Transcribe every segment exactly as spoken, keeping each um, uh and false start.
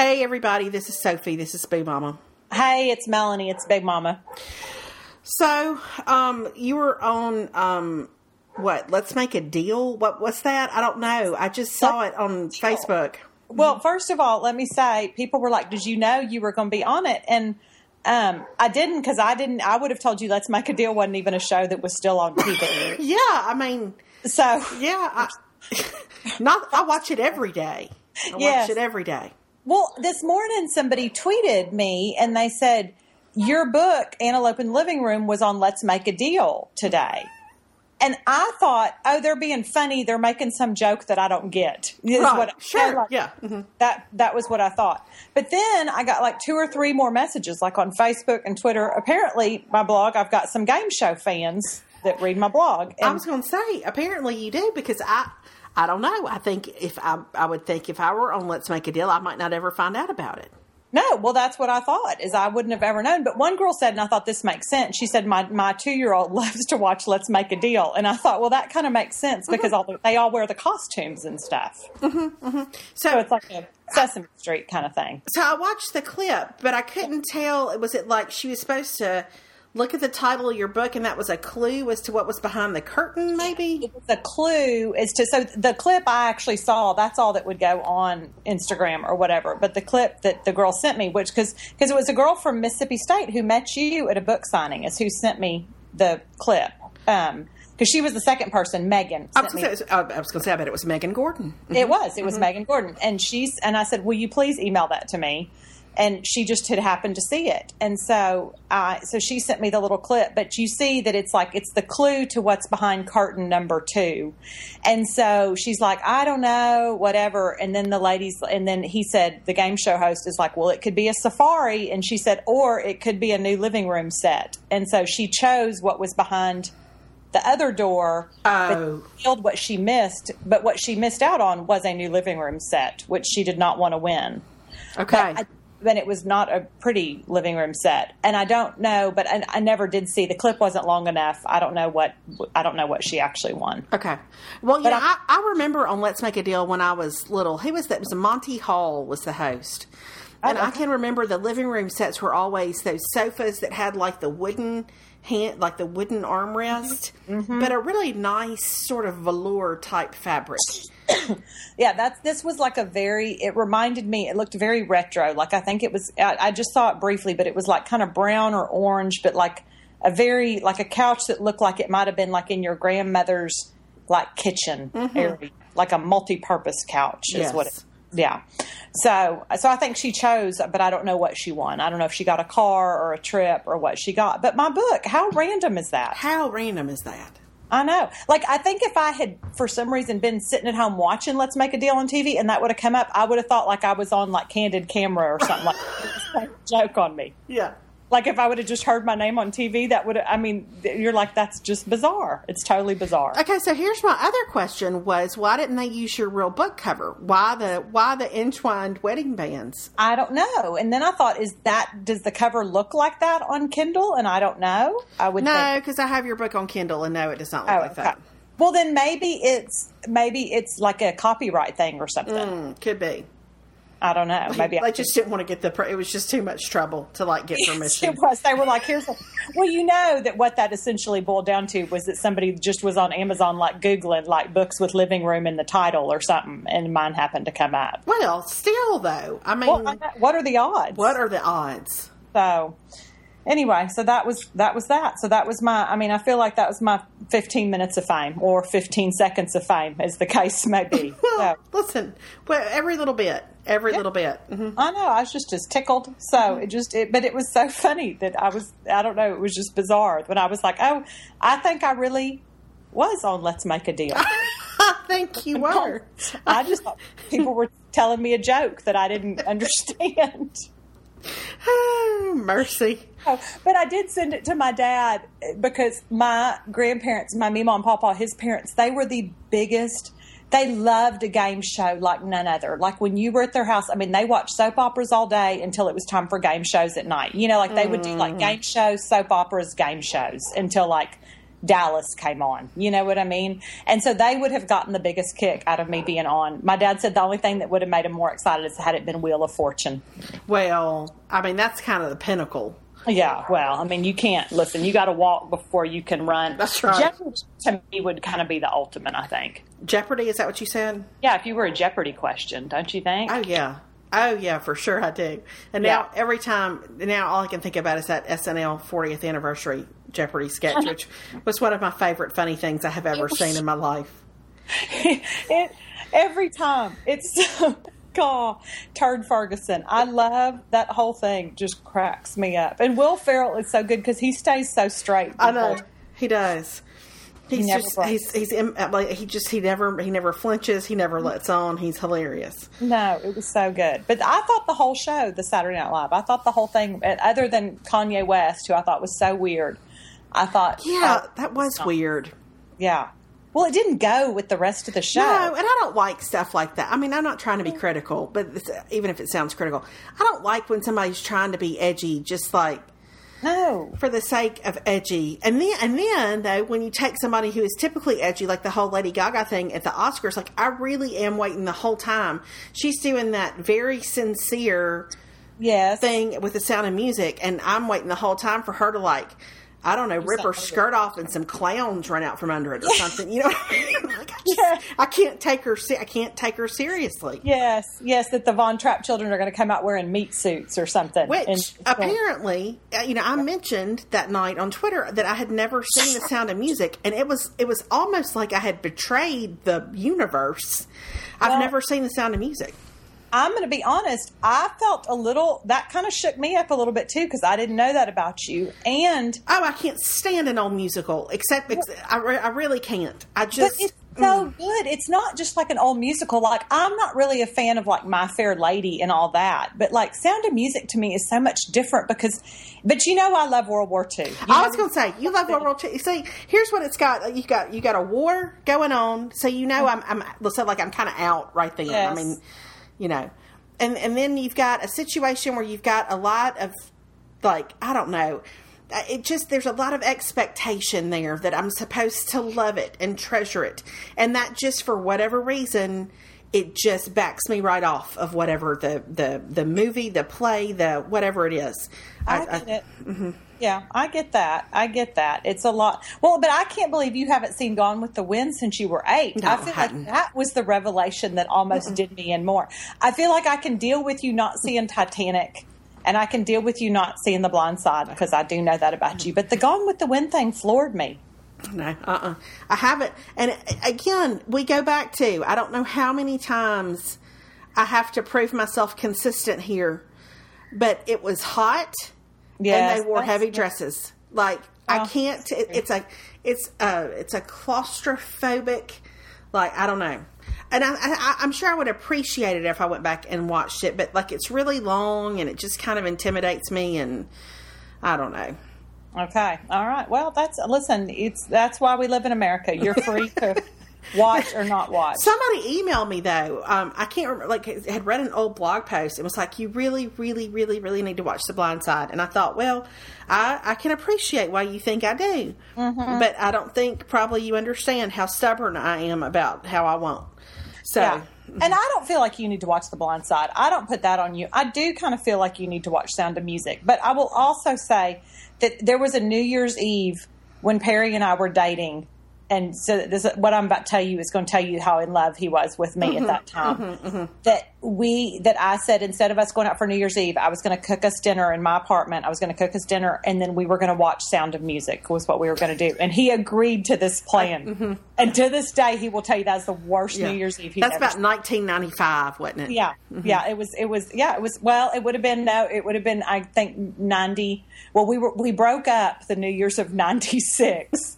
Hey, everybody, this is Sophie. This is Boo Mama. Hey, it's Melanie. It's Big Mama. So, um, you were on, um, what, Let's Make a Deal? What was that? I don't know. I just saw it on Facebook. Well, first of all, let me say, people were like, did you know you were going to be on it? And um, I didn't, because I didn't, I would have told you Let's Make a Deal wasn't even a show that was still on T V. Yeah, I mean, so. Yeah, I, not, I watch it every day. I yes. watch it every day. Well, this morning somebody tweeted me and they said, your book, Antelope in the Living Room, was on Let's Make a Deal today. And I thought, oh, they're being funny. They're making some joke that I don't get. Is right. what, sure. Like, yeah. Mm-hmm. That that was what I thought. But then I got like two or three more messages, like on Facebook and Twitter. Apparently, my blog, I've got some game show fans that read my blog. And I was going to say, apparently you do, because I... I don't know. I think if I, I would think if I were on Let's Make a Deal, I might not ever find out about it. No, well, that's what I thought, is I wouldn't have ever known. But one girl said, and I thought this makes sense, she said, my, my two-year-old loves to watch Let's Make a Deal. And I thought, well, that kind of makes sense because mm-hmm. all the, they all wear the costumes and stuff. Mm-hmm, mm-hmm. So, so it's like a Sesame Street kind of thing. So I watched the clip, but I couldn't tell. Was it like she was supposed to look at the title of your book, and that was a clue as to what was behind the curtain, maybe? It was a clue as to, so the clip I actually saw, that's all that would go on Instagram or whatever. But the clip that the girl sent me, which, because because it was a girl from Mississippi State who met you at a book signing, is who sent me the clip. Um, because she was the second person, Megan. I was going to say, I bet it was Megan Gordon. Mm-hmm. It was. It was mm-hmm. Megan Gordon. And she's, and I said, will you please email that to me? And she just had happened to see it. And so uh, so she sent me the little clip. But you see that it's like, it's the clue to what's behind curtain number two. And so she's like, I don't know, whatever. And then the ladies, and then he said, the game show host is like, well, it could be a safari. And she said, or it could be a new living room set. And so she chose what was behind the other door, oh. but what she missed. But what she missed out on was a new living room set, which she did not want to win. Okay. But I, Then it was not a pretty living room set, and I don't know. But I, I never did see the clip. Wasn't long enough. I don't know what I don't know what she actually won. Okay, well, yeah, I, I, I remember on Let's Make a Deal when I was little. Who was that? It was Monty Hall was the host, and okay. I can remember the living room sets were always those sofas that had like the wooden hand, like the wooden armrest, mm-hmm. but a really nice sort of velour type fabric. Yeah, that's this was like a very, it reminded me, it looked very retro. Like I think it was, I, I just saw it briefly, but it was like kind of brown or orange, but like a very, like a couch that looked like it might have been like in your grandmother's like kitchen mm-hmm. area, like a multi-purpose couch is yes. what it, yeah. So, so I think she chose, but I don't know what she won. I don't know if she got a car or a trip or what she got, but my book, how random is that? How random is that? I know. Like, I think if I had, for some reason, been sitting at home watching Let's Make a Deal on T V and that would have come up, I would have thought like I was on, like, Candid Camera or something like that. Joke on me. Yeah. Like, if I would have just heard my name on T V, that would have, I mean, you're like, that's just bizarre. It's totally bizarre. Okay, so here's my other question was, why didn't they use your real book cover? Why the why the entwined wedding bands? I don't know. And then I thought, is that, does the cover look like that on Kindle? And I don't know. I would No, because I have your book on Kindle, and no, it does not look oh, like okay. that. Well, then maybe it's, maybe it's like a copyright thing or something. Mm, could be. I don't know. Maybe they I just didn't want to get the. It was just too much trouble to like get permission. It was. They were like, "Here's." A, well, you know that what that essentially boiled down to was that somebody just was on Amazon, like Googling like books with living room in the title or something, and mine happened to come up. Well, still though, I mean, well, what are the odds? What are the odds? So, anyway, so that was that was that. So that was my. I mean, I feel like that was my fifteen minutes of fame, or fifteen seconds of fame, as the case may be. Well, so. Listen, well, every little bit. Every yeah. little bit. Mm-hmm. I know. I was just as tickled. So mm-hmm. it just, it, but it was so funny that I was, I don't know, it was just bizarre. When I was like, oh, I think I really was on Let's Make a Deal. I think you were. I just thought people were telling me a joke that I didn't understand. Oh, mercy. Oh, but I did send it to my dad because my grandparents, my Mima and Papa, his parents, they were the biggest. They loved a game show like none other. Like when you were at their house, I mean, they watched soap operas all day until it was time for game shows at night. You know, like they would do like game shows, soap operas, game shows until like Dallas came on. You know what I mean? And so they would have gotten the biggest kick out of me being on. My dad said the only thing that would have made him more excited is had it been Wheel of Fortune. Well, I mean, that's kind of the pinnacle. Yeah, well, I mean, you can't, listen, you got to walk before you can run. That's right. Jeopardy, to me, would kind of be the ultimate, I think. Jeopardy, is that what you said? Yeah, if you were a Jeopardy question, don't you think? Oh, yeah. Oh, yeah, for sure I do. And now, yeah. every time, now all I can think about is that S N L fortieth anniversary Jeopardy sketch, which was one of my favorite funny things I have ever seen in my life. it, every time. It's so... God, Turd Ferguson. I love that whole thing. Just cracks me up. And Will Ferrell is so good because he stays so straight. I know he does. He's he just he's he's like he just he never he never flinches. He never lets on. He's hilarious. No, it was so good. But I thought the whole show, the Saturday Night Live, I thought the whole thing, other than Kanye West, who I thought was so weird. I thought, yeah, oh, that was oh, weird. Yeah. Well, it didn't go with the rest of the show. No, and I don't like stuff like that. I mean, I'm not trying to be critical, but it's, even if it sounds critical, I don't like when somebody's trying to be edgy, just like no, for the sake of edgy. And then, and then though, when you take somebody who is typically edgy, like the whole Lady Gaga thing at the Oscars, like I really am waiting the whole time. She's doing that very sincere, yes, thing with The Sound of Music, and I'm waiting the whole time for her to like. I don't know, rip her skirt off and some clowns run out from under it or something. You know what I mean? Like I, just, yeah. I can't take her. I can't take her seriously. Yes, yes, that the Von Trapp children are going to come out wearing meat suits or something. Which and, apparently, you know, I mentioned that night on Twitter that I had never seen The Sound of Music, and it was it was almost like I had betrayed the universe. I've well, never seen The Sound of Music. I'm going to be honest. I felt a little, that kind of shook me up a little bit too, because I didn't know that about you. And oh, I can't stand an old musical, except well, I, re- I really can't. I just. But it's so mm. good. It's not just like an old musical. Like, I'm not really a fan of like My Fair Lady and all that, but like Sound of Music to me is so much different because, but you know, I love World War Two. You I was going to say, you love World War Two. See, here's what it's got. You got, you got a war going on. So, you know, I'm, I'm, let's say like I'm kind of out right there. Yes. I mean, you know, and and then you've got a situation where you've got a lot of, like, I don't know, it just, there's a lot of expectation there that I'm supposed to love it and treasure it. And that just, for whatever reason, it just backs me right off of whatever the, the, the movie, the play, the whatever it is. I, I get I, it. Mm-hmm. Yeah, I get that. I get that. It's a lot. Well, but I can't believe you haven't seen Gone with the Wind since you were eight. No, I feel I like that was the revelation that almost mm-hmm. did me in more. I feel like I can deal with you not seeing Titanic, and I can deal with you not seeing The Blind Side, because I do know that about you. But the Gone with the Wind thing floored me. No, uh-uh. I haven't. And again, we go back to, I don't know how many times I have to prove myself consistent here, but it was hot. Yes, and they wore heavy dresses. Like, oh, I can't, it, it's a, it's a, it's a claustrophobic, like, I don't know. And I, I, I'm sure I would appreciate it if I went back and watched it, but like, it's really long and it just kind of intimidates me, and I don't know. Okay. All right. Well, that's, listen, it's, that's why we live in America. You're free to watch or not watch. Somebody emailed me though. Um, I can't remember, like, had read an old blog post. It was like, you really, really, really, really need to watch The Blind Side. And I thought, well, I, I can appreciate why you think I do, mm-hmm. but I don't think probably you understand how stubborn I am about how I won't. So, yeah. And I don't feel like you need to watch The Blind Side. I don't put that on you. I do kind of feel like you need to watch Sound of Music. But I will also say that there was a New Year's Eve when Perry and I were dating. And so this, what I'm about to tell you is going to tell you how in love he was with me mm-hmm, at that time. Mm-hmm, mm-hmm. That we, that I said, instead of us going out for New Year's Eve, I was going to cook us dinner in my apartment. I was going to cook us dinner, and then we were going to watch Sound of Music was what we were going to do. And he agreed to this plan. Mm-hmm. And to this day, he will tell you that's the worst yeah. New Year's Eve he's That's ever about seen. nineteen ninety-five, wasn't it? Yeah. Mm-hmm. Yeah. It was, it was, yeah, it was, well, it would have been, no, it would have been, I think, ninety. Well, we were, we broke up the New Year's of ninety-six.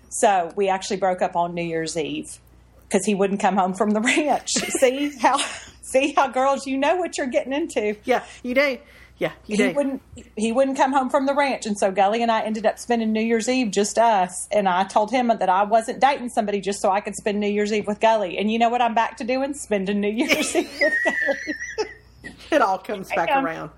So we actually broke up on New Year's Eve because he wouldn't come home from the ranch. see how, see how girls, you know what you're getting into. Yeah, you do. Yeah, you he do. Wouldn't, he wouldn't come home from the ranch. And so Gully and I ended up spending New Year's Eve, just us. And I told him that I wasn't dating somebody just so I could spend New Year's Eve with Gully. And you know what I'm back to doing? Spending New Year's Eve with Gully. It all comes back um, around.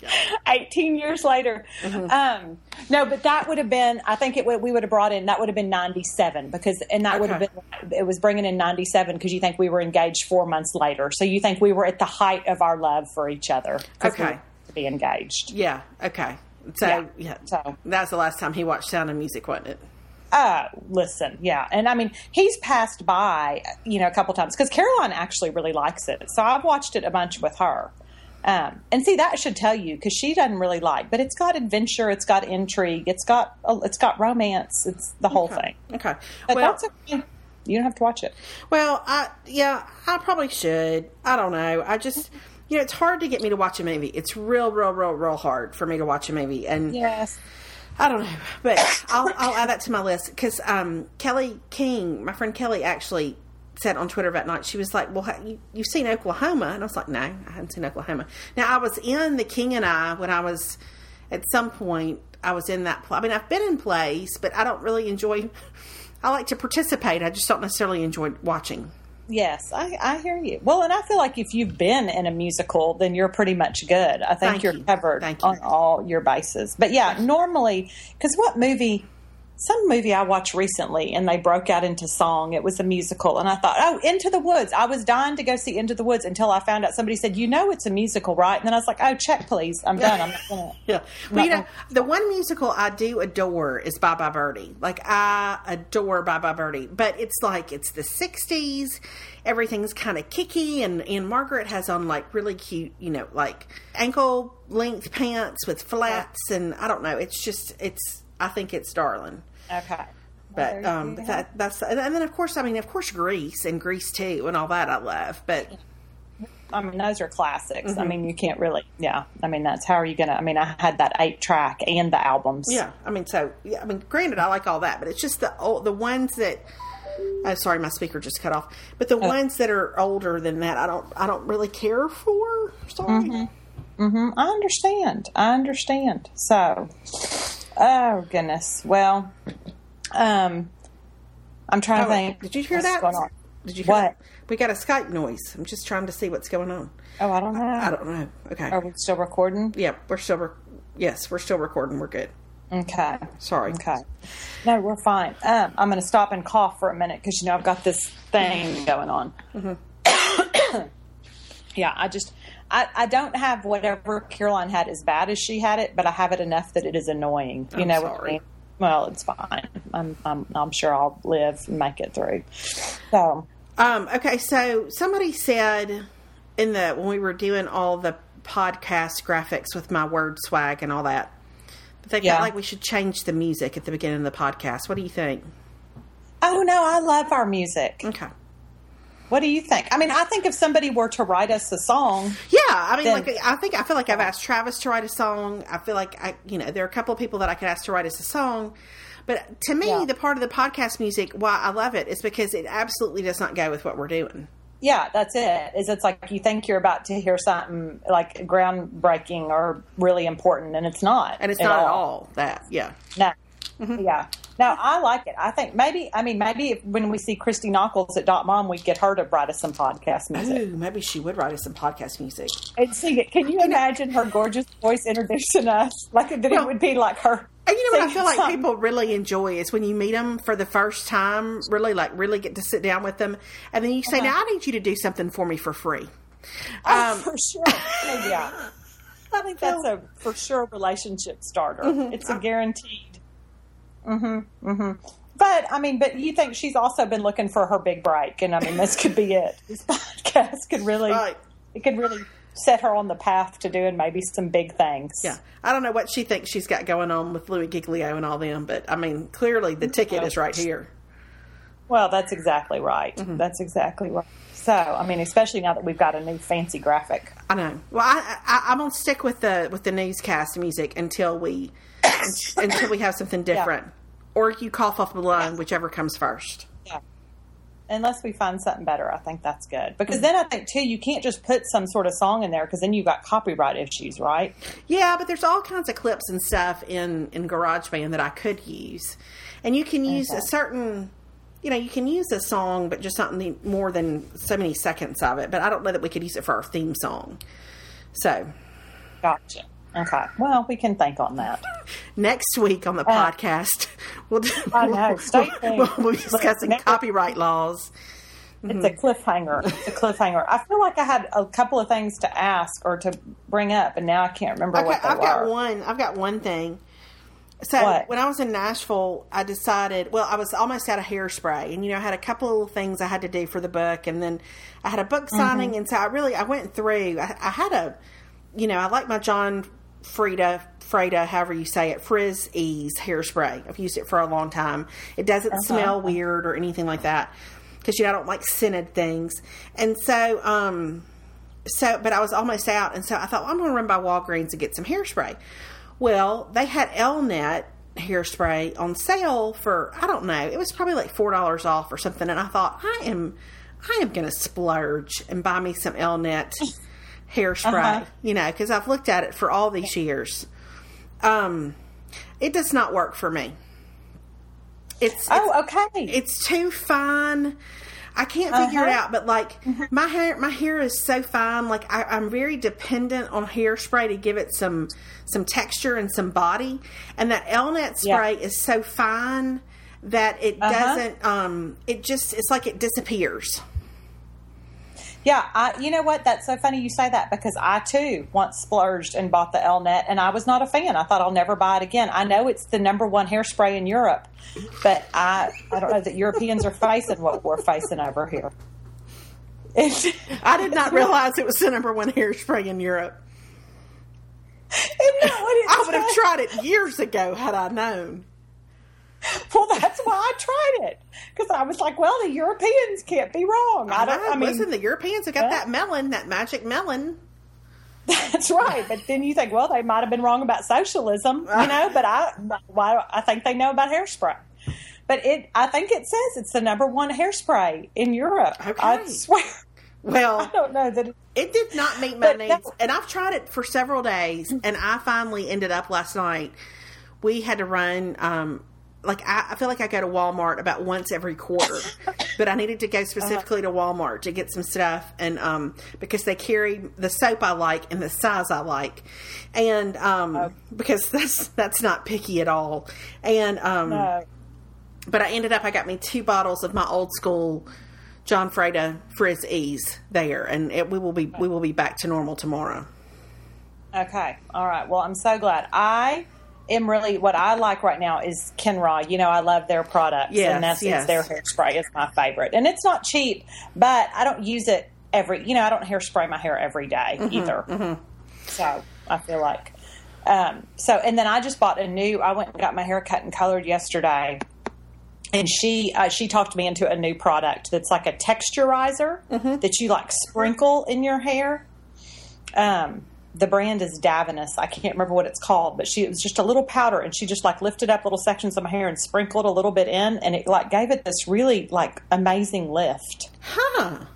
eighteen years later. Mm-hmm. Um, no, but that would have been, I think it would, we would have brought in, that would have been ninety-seven because, and that okay. would have been, it was bringing in ninety-seven because you think we were engaged four months later. So you think we were at the height of our love for each other. Okay. We were to be engaged. Yeah. Okay. So, yeah. yeah. So that was the last time he watched Sound of Music, wasn't it? Uh, listen, yeah. And I mean, he's passed by, you know, a couple times because Caroline actually really likes it. So I've watched it a bunch with her. Um, and see, that should tell you because she doesn't really like, but it's got adventure, it's got intrigue, it's got, it's got romance, it's the whole okay. thing. Okay. But well, that's okay. You don't have to watch it. Well, I, yeah, I probably should. I don't know. I just, you know, it's hard to get me to watch a movie. It's real, real, real, real hard for me to watch a movie. And yes. I don't know, but I'll, I'll add that to my list because um, Kelly King, my friend Kelly, actually said on Twitter that night, she was like, well, you, you've seen Oklahoma? And I was like, no, I haven't seen Oklahoma. Now, I was in The King and I when I was, at some point, I was in that play. I mean, I've been in plays, but I don't really enjoy, I like to participate. I just don't necessarily enjoy watching. Yes, I, I hear you. Well, and I feel like if you've been in a musical, then you're pretty much good. I think Thank you're you. covered Thank you. on all your bases. But yeah, normally, because what movie, some movie I watched recently and they broke out into song, it was a musical. And I thought, oh, Into the Woods. I was dying to go see Into the Woods until I found out somebody said, you know, it's a musical, right? And then I was like, oh, check, please. I'm done. I'm not going to. Yeah. Well, you know, the one musical I do adore is Bye Bye Birdie. Like, I adore Bye Bye Birdie. But it's like, it's the sixties. Everything's kind of kicky, and, and Margaret has on, like, really cute, you know, like, ankle-length pants with flats, and I don't know. It's just, it's, I think it's darling. Okay. But, um, but that, that's, and then, of course, I mean, of course, Grease, and Grease two, and all that I love, but... I mean, those are classics. Mm-hmm. I mean, you can't really, yeah. I mean, that's, how are you going to, I mean, I had that eight track and the albums. Yeah. I mean, so, yeah, I mean, granted, I like all that, but it's just the old, the ones that... Oh, sorry, my speaker just cut off. But the oh. ones that are older than that, I don't, I don't really care for. Sorry. Mm-hmm. Mm-hmm. I understand. I understand. So, oh goodness. Well, um, I'm trying oh, to think. Did you hear what's that? Going on. Did you hear what? That? We got a Skype noise. I'm just trying to see what's going on. Oh, I don't know. I, I don't know. Okay. Are we still recording? Yeah, we're still. Re- yes, we're still recording. We're good. Okay. Sorry. Okay. No, we're fine. Um, I'm going to stop and cough for a minute because, you know, I've got this thing going on. Mm-hmm. Yeah, I just, I, I don't have whatever Caroline had as bad as she had it, but I have it enough that it is annoying. You I'm know sorry. what I mean? Well, it's fine. I'm, I'm, I'm sure I'll live and make it through. So. Um, okay. So somebody said in the, when we were doing all the podcast graphics with my word swag and all that, they yeah. felt like we should change the music at the beginning of the podcast. What do you think? Oh, no, I love our music. Okay. What do you think? I mean, I think if somebody were to write us a song. Yeah, I mean, then, like, I think, I feel like I've asked Travis to write a song. I feel like, I, you know, there are a couple of people that I could ask to write us a song. But to me, yeah. the part of the podcast music, why I love it, is because it absolutely does not go with what we're doing. Yeah, that's it. Is it's like you think you're about to hear something like groundbreaking or really important, and it's not. And it's at not all. at all that. Yeah. No. Mm-hmm. Yeah. No, I like it. I think maybe, I mean, maybe if, when we see Christy Nockels at Dot Mom, we'd get her to write us some podcast music. Ooh, maybe she would write us some podcast music. And sing it. Can you imagine her gorgeous voice introducing us? Like, that well, it would be like her. And you know what I feel like something. people really enjoy is when you meet them for the first time, really, like, really get to sit down with them. And then you say, uh-huh. now I need you to do something for me for free. Oh, um, for sure. Yeah. I think that's a for sure relationship starter. Mm-hmm. It's a guaranteed. Mm-hmm. Mm-hmm. But I mean, but you think she's also been looking for her big break, and I mean, this could be it. This podcast could really, right. it could really set her on the path to doing maybe some big things. Yeah, I don't know what she thinks she's got going on with Louis Giglio and all them, but I mean, clearly the ticket is right here. Well, that's exactly right. Mm-hmm. That's exactly right. So, I mean, especially now that we've got a new fancy graphic. I know. Well, I, I, I'm gonna stick with the with the newscast music until we until we have something different, yeah. or you cough off the lung, yeah. whichever comes first. Yeah. Unless we find something better, I think that's good. Because mm-hmm. then I think too, you can't just put some sort of song in there because then you got copyright issues, right? Yeah, but there's all kinds of clips and stuff in in GarageBand that I could use, and you can use okay. a certain. You know, you can use a song, but just not more than so many seconds of it. But I don't know that we could use it for our theme song. So. Gotcha. Okay. Well, we can think on that. Next week on the uh, podcast, we'll, I know. Stay we'll, we'll, we'll be discussing Look, copyright laws. It's mm-hmm. a cliffhanger. It's a cliffhanger. I feel like I had a couple of things to ask or to bring up, and now I can't remember okay, what they I've were. got one. I've got one thing. So what? When I was in Nashville, I decided, well, I was almost out of hairspray, and, you know, I had a couple of things I had to do for the book, and then I had a book signing, mm-hmm. and so I really, I went through, I, I had a, you know, I like my John Frieda, Freda, however you say it, Frizz Ease hairspray. I've used it for a long time. It doesn't uh-huh. smell weird or anything like that, because, you know, I don't like scented things. And so, um, so, but I was almost out, and so I thought, well, I'm going to run by Walgreens and get some hairspray. Well, they had Elnet hairspray on sale for, I don't know, it was probably like four dollars off or something. And I thought, I am I am going to splurge and buy me some Elnet hairspray, uh-huh. you know, because I've looked at it for all these years. Um, it does not work for me. It's, oh, it's okay. It's too fine. I can't figure uh-huh. it out, but like mm-hmm. my hair, my hair is so fine. Like I, I'm very dependent on hairspray to give it some, some texture and some body. And that Elnet spray yeah. is so fine that it uh-huh. doesn't, um, it just, it's like it disappears. Yeah, I, you know what? That's so funny you say that, because I too once splurged and bought the Elnet, and I was not a fan. I thought I'll never buy it again. I know it's the number one hairspray in Europe, but I I don't know that Europeans are facing what we're facing over here. I did not realize it was the number one hairspray in Europe. Isn't that what it I would have tried it years ago had I known. Well, that's why I tried it, because I was like, well, the Europeans can't be wrong. I don't. I, I mean, listen, the Europeans have got well, that melon, that magic melon. That's right. But then you think, well, they might have been wrong about socialism, you know. But I, why? I think they know about hairspray. But it, I think it says it's the number one hairspray in Europe. Okay. I swear. Well, I don't know that it, it did not meet my needs, no. and I've tried it for several days, and I finally ended up last night. We had to run. Um, Like, I, I feel like I go to Walmart about once every quarter, but I needed to go specifically uh-huh. to Walmart to get some stuff, and um, because they carry the soap I like and the size I like, and um, oh. because that's that's not picky at all. And um, no. But I ended up, I got me two bottles of my old school John Frieda Frizz Ease there, and it, we will be we will be back to normal tomorrow. Okay, all right. Well, I'm so glad. I. am really, what I like right now is Kenra. You know, I love their products, yes, and that's yes. their hairspray is my favorite. And it's not cheap, but I don't use it every. You know, I don't hairspray my hair every day mm-hmm, either. Mm-hmm. So I feel like, um, so and then I just bought a new. I went and got my hair cut and colored yesterday, and she uh, she talked me into a new product that's like a texturizer mm-hmm. that you like sprinkle in your hair. Um. The brand is Davinus. I can't remember what it's called, but she it was just a little powder, and she just like lifted up little sections of my hair and sprinkled a little bit in, and it like gave it this really like amazing lift. Huh.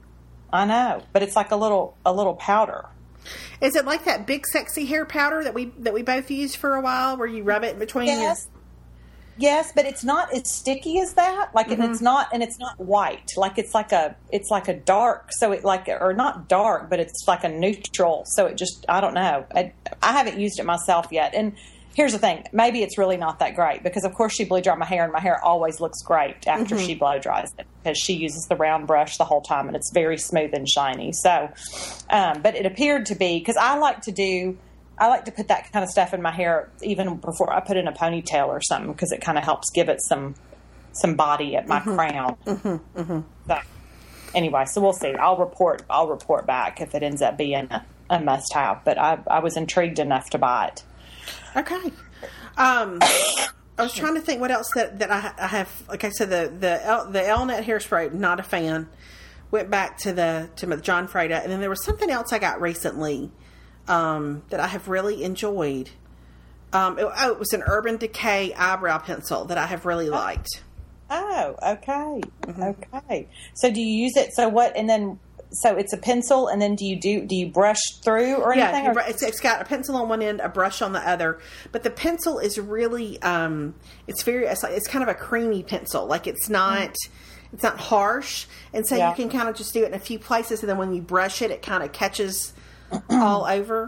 I know, but it's like a little a little powder. Is it like that big sexy hair powder that we that we both used for a while, where you rub it in between? Yes. Your... Yes, but it's not as sticky as that. Like, mm-hmm. and it's not, and it's not white. Like it's like a, it's like a dark. So it like, or not dark, but it's like a neutral. So it just, I don't know. I, I haven't used it myself yet. And here's the thing: maybe it's really not that great, because of course she blow dried my hair, and my hair always looks great after mm-hmm. she blow dries it, because she uses the round brush the whole time, and it's very smooth and shiny. So, um, but it appeared to be, because I like to do. I like to put that kind of stuff in my hair even before I put in a ponytail or something, because it kind of helps give it some some body at my mm-hmm. crown. Mm-hmm. Mm-hmm. So, anyway, so we'll see. I'll report. I'll report back if it ends up being a, a must-have. But I, I was intrigued enough to buy it. Okay. Um, I was trying to think what else that, that I, I have. Like I said, the the El, the Elnet hairspray, not a fan. Went back to the to the John Frieda, and then there was something else I got recently. Um, that I have really enjoyed. Um, it, oh, it was an Urban Decay eyebrow pencil that I have really liked. Oh, okay. Mm-hmm. Okay. So do you use it? So what, and then, so it's a pencil, and then do you do, do you brush through or anything? Yeah, or? It's, it's got a pencil on one end, a brush on the other, but the pencil is really, um, it's very, it's, like, it's kind of a creamy pencil. Like it's not, mm-hmm. it's not harsh. And so yeah. you can kind of just do it in a few places, and then when you brush it, it kind of catches all over.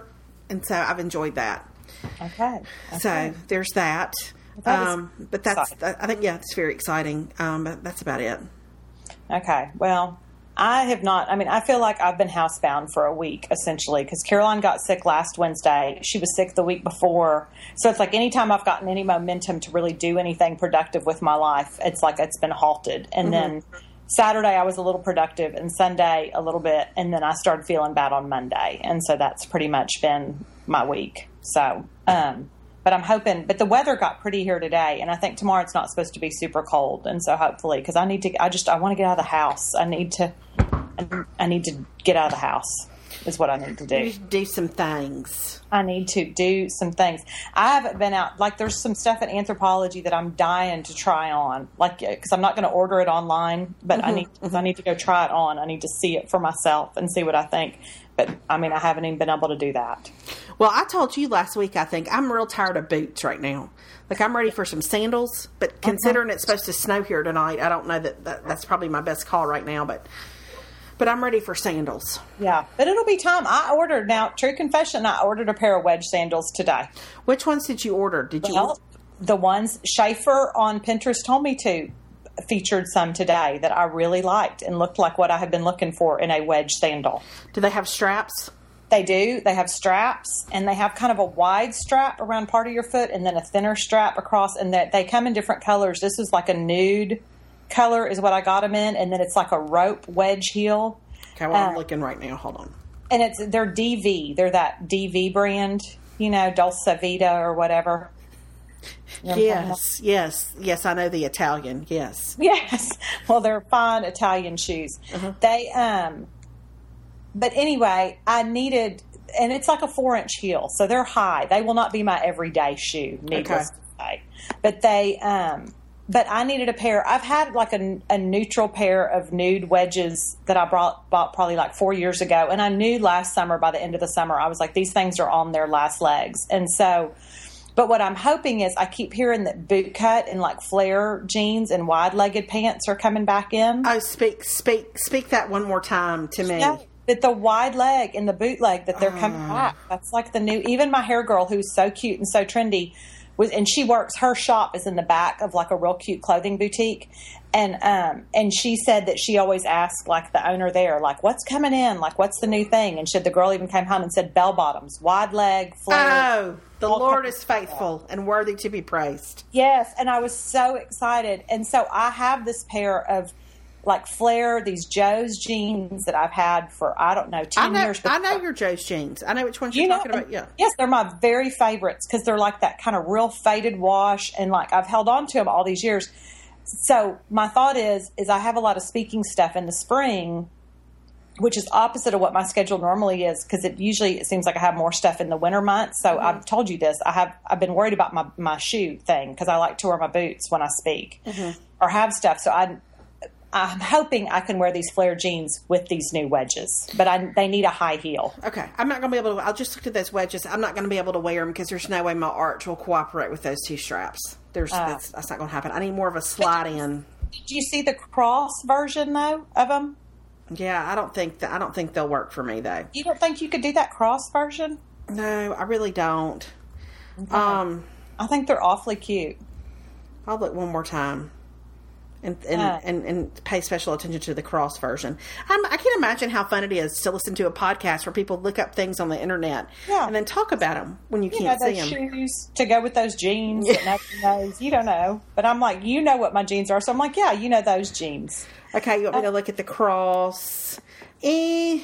and so I've enjoyed that. Okay. okay. So there's that. that um, but that's, I think, yeah, it's very exciting. Um, but that's about it. Okay. Well, I have not, I mean, I feel like I've been housebound for a week, essentially, because Caroline got sick last Wednesday. She was sick the week before. So it's like anytime I've gotten any momentum to really do anything productive with my life, it's like it's been halted. And mm-hmm. then Saturday I was a little productive, and Sunday a little bit, and then I started feeling bad on Monday. And so that's pretty much been my week. So, um, but I'm hoping, but the weather got pretty here today, and I think tomorrow it's not supposed to be super cold. And so hopefully, because I need to, I just, I want to get out of the house. I need to, I need to get out of the house is what I need to do. You need to do some things. I need to do some things. I haven't been out, like there's some stuff in Anthropologie that I'm dying to try on, like, because I'm not going to order it online, but mm-hmm. I need, mm-hmm. I need to go try it on. I need to see it for myself and see what I think. But I mean, I haven't even been able to do that. Well, I told you last week, I think, I'm real tired of boots right now. Like, I'm ready for some sandals, but considering okay. it's supposed to snow here tonight, I don't know that, that that's probably my best call right now, but but I'm ready for sandals. Yeah, but it'll be time. I ordered, now, true confession, I ordered a pair of wedge sandals today. Which ones did you order? Did you well, order? The ones Schaefer on Pinterest told me to. Featured some today that I really liked and looked like what I had been looking for in a wedge sandal. Do they have straps? They do. They have straps, and they have kind of a wide strap around part of your foot and then a thinner strap across, and that they come in different colors. This is like a nude color is what I got them in, and then it's like a rope wedge heel. Okay, well, um, I'm looking right now. Hold on. And it's they're D V. They're that D V brand, you know, Dolce Vita or whatever. You know yes, yes, yes. I know the Italian. Yes, yes. Well, they're fine Italian shoes. Uh-huh. They, um, but anyway, I needed, and it's like a four inch heel, so they're high. They will not be my everyday shoe, needless okay. to say. But they, um, but I needed a pair. I've had like a, a neutral pair of nude wedges that I brought bought probably like four years ago, and I knew last summer by the end of the summer I was like, these things are on their last legs, and so. But what I'm hoping is I keep hearing that boot cut and like flare jeans and wide-legged pants are coming back in. Oh, speak, speak, speak that one more time to me. Yeah, that the wide leg and the boot leg that they're coming uh. back. That's like the new. Even my hair girl, who's so cute and so trendy, was, and she works. Her shop is in the back of like a real cute clothing boutique, and um, and she said that she always asks like the owner there, like, what's coming in, like what's the new thing, and she, the girl even came home and said bell bottoms, wide leg, flare. Oh. The Lord is faithful and worthy to be praised. Yes, and I was so excited. And so I have this pair of, like, flare, these Joe's jeans that I've had for, I don't know, ten I know, years. I know your Joe's jeans. I know which ones you're you know, talking about, yeah. Yes, they're my very favorites because they're like that kind of real faded wash, and, like, I've held on to them all these years. So my thought is, is I have a lot of speaking stuff in the spring, which is opposite of what my schedule normally is, because it usually it seems like I have more stuff in the winter months. So mm-hmm. I've told you this. I have I've been worried about my, my shoe thing because I like to wear my boots when I speak mm-hmm. or have stuff. So I I'm hoping I can wear these flare jeans with these new wedges, but I, they need a high heel. Okay, I'm not going to be able to. I'll just look at those wedges. I'm not going to be able to wear them because there's no way my arch will cooperate with those two straps. There's uh, that's, that's not going to happen. I need more of a slide in. Did you see the cross version though of them? Yeah, I don't think that I don't think they'll work for me though. You don't think you could do that cross version? No, I really don't. Okay. Um, I think they're awfully cute. I'll look one more time, and and, uh, and, and pay special attention to the cross version. I'm, I can't imagine how fun it is to listen to a podcast where people look up things on the internet yeah. and then talk about them when you, you can't know, see those them. Shoes to go with those jeans. Yeah. That knows. You don't know, but I'm like, you know what my jeans are, so I'm like, yeah, you know those jeans. Okay, you want me to look at the cross? Eh,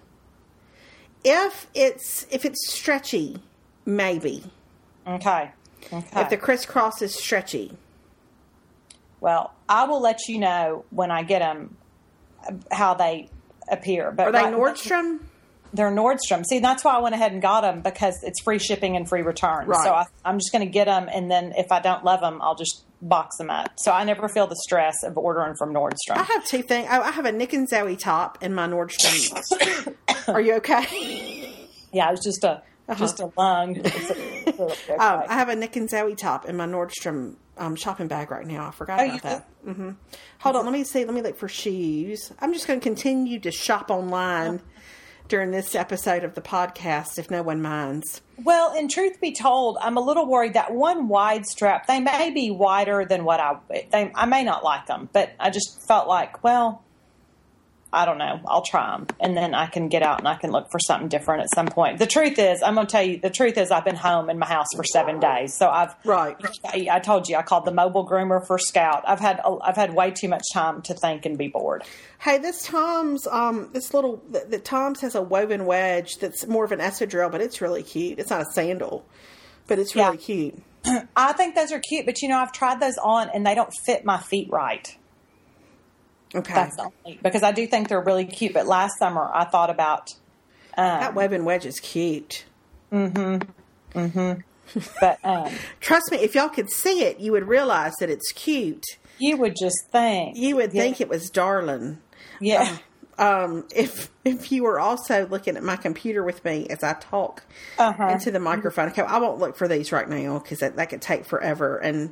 if it's if it's stretchy, maybe. Okay. Okay. If the crisscross is stretchy. Well, I will let you know when I get them how they appear. But are they right, Nordstrom? They're Nordstrom. See, that's why I went ahead and got them because it's free shipping and free returns. Right. So I, I'm just going to get them, and then if I don't love them, I'll just box them up. So I never feel the stress of ordering from Nordstrom. I have two things. Oh, I have a Nick and Zoe top in my Nordstrom. Are you okay? Yeah, it was just a uh-huh. just a lung. Oh, I have a Nick and Zoe top in my Nordstrom um, shopping bag right now. I forgot oh, about that. Mm-hmm. Hold on, let me see. Let me look for shoes. I'm just going to continue to shop online during this episode of the podcast, if no one minds. Well, and truth be told, I'm a little worried that one wide strap, they may be wider than what I, they, I may not like them, but I just felt like, well, I don't know. I'll try them, and then I can get out and I can look for something different at some point. The truth is, I'm going to tell you, the truth is I've been home in my house for seven days. So I've, right. I, I told you, I called the mobile groomer for Scout. I've had, I've had way too much time to think and be bored. Hey, this Tom's, um, this little, the, the Tom's has a woven wedge that's more of an espadrille, but it's really cute. It's not a sandal, but it's really yeah. cute. I think those are cute, but you know, I've tried those on and they don't fit my feet right. Okay. That's only because I do think they're really cute. But last summer I thought about um, that woven wedge is cute. Mm-hmm. Mm-hmm. But um, trust me, if y'all could see it, you would realize that it's cute. You would just think you would yeah. think it was darling. Yeah. Um, um, if if you were also looking at my computer with me as I talk uh-huh. into the microphone, okay, I won't look for these right now because that, that could take forever, and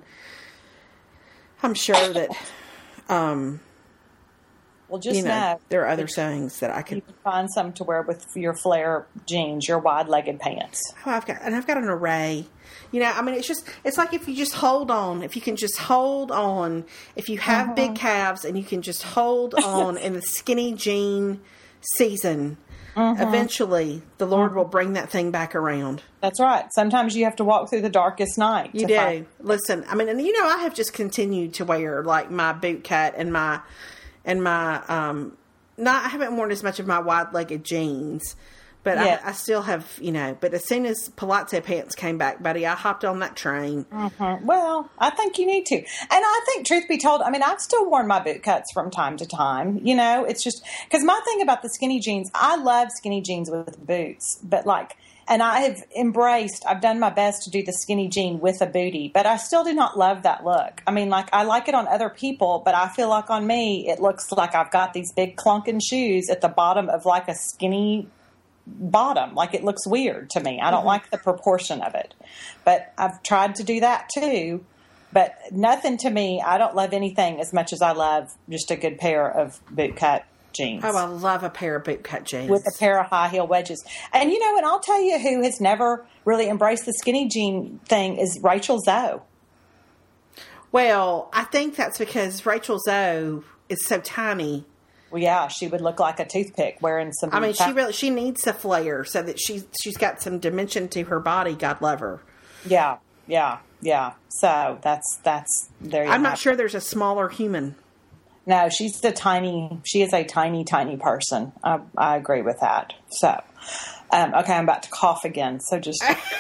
I'm sure that. Um, Well, just you know, know there are other things that I could you can find some to wear with your flare jeans, your wide-legged pants. Oh, I've got and I've got an array. You know, I mean, it's just it's like if you just hold on, if you can just hold on, if you have uh-huh. big calves and you can just hold on in the skinny jean season, uh-huh. eventually the Lord uh-huh. will bring that thing back around. That's right. Sometimes you have to walk through the darkest night. You to do. Find- Listen, I mean, and you know, I have just continued to wear like my boot cut and my. And my, um, not, I haven't worn as much of my wide-legged jeans, but yeah. I, I still have, you know, but as soon as Palazzo pants came back, buddy, I hopped on that train. Mm-hmm. Well, I think you need to. And I think, truth be told, I mean, I've still worn my boot cuts from time to time, you know, it's just, because my thing about the skinny jeans, I love skinny jeans with boots, but like, and I have embraced, I've done my best to do the skinny jean with a bootie, but I still do not love that look. I mean, like, I like it on other people, but I feel like on me, it looks like I've got these big clunking shoes at the bottom of like a skinny bottom. Like, it looks weird to me. I don't mm-hmm. like the proportion of it. But I've tried to do that too. But nothing to me, I don't love anything as much as I love just a good pair of boot cut jeans. Oh, I love a pair of boot cut jeans. With a pair of high heel wedges. And you know, and I'll tell you who has never really embraced the skinny jean thing is Rachel Zoe. Well, I think that's because Rachel Zoe is so tiny. Well, yeah, she would look like a toothpick wearing some. I mean, she really she needs a flare so that she's she's got some dimension to her body. God love her. Yeah, yeah, yeah. So that's that's there. You I'm not it. sure there's a smaller human. No, she's the tiny. She is a tiny, tiny person. I, I agree with that. So, um, okay, I'm about to cough again. So just,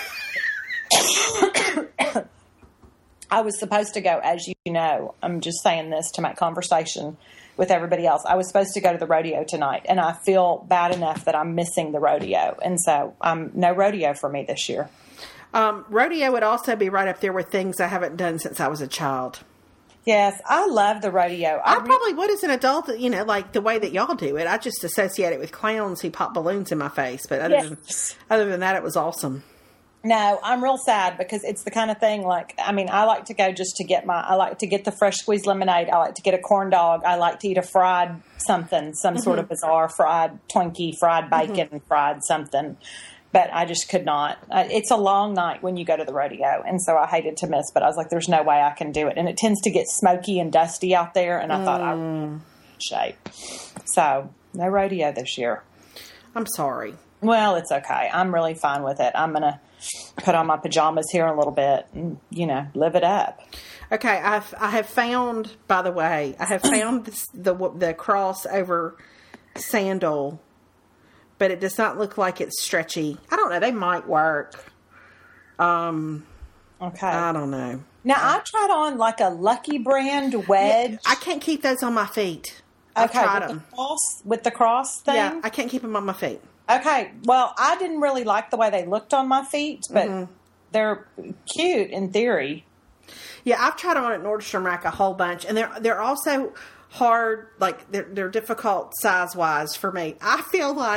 I was supposed to go, as you know. I'm just saying this to make conversation with everybody else. I was supposed to go to the rodeo tonight, and I feel bad enough that I'm missing the rodeo, and so um, no rodeo for me this year. Um, rodeo would also be right up there with things I haven't done since I was a child. Yes, I love the rodeo. I, I re- probably would as an adult, you know, like the way that y'all do it. I just associate it with clowns who pop balloons in my face. But other, yes. than, other than that, it was awesome. No, I'm real sad because it's the kind of thing like, I mean, I like to go just to get my, I like to get the fresh squeezed lemonade. I like to get a corn dog. I like to eat a fried something, some mm-hmm. sort of bizarre fried Twinkie, fried bacon, mm-hmm. fried something. But I just could not. Uh, it's a long night when you go to the rodeo, and so I hated to miss. But I was like, "There's no way I can do it." And it tends to get smoky and dusty out there, and I mm. thought I was in shape. So no rodeo this year. I'm sorry. Well, it's okay. I'm really fine with it. I'm gonna put on my pajamas here in a little bit, and you know, live it up. Okay, I've I have found. By the way, I have found this, the the crossover sandal. But it does not look like it's stretchy. I don't know. They might work. Um, okay. I don't know. Now, I tried on like a Lucky Brand wedge. Yeah, I can't keep those on my feet. I've okay, tried with them. The cross, with the cross thing? Yeah, I can't keep them on my feet. Okay. Well, I didn't really like the way they looked on my feet, but mm-hmm. they're cute in theory. Yeah, I've tried them on at Nordstrom Rack a whole bunch. And they're, they're also... hard, like they're, they're difficult size wise for me. I feel like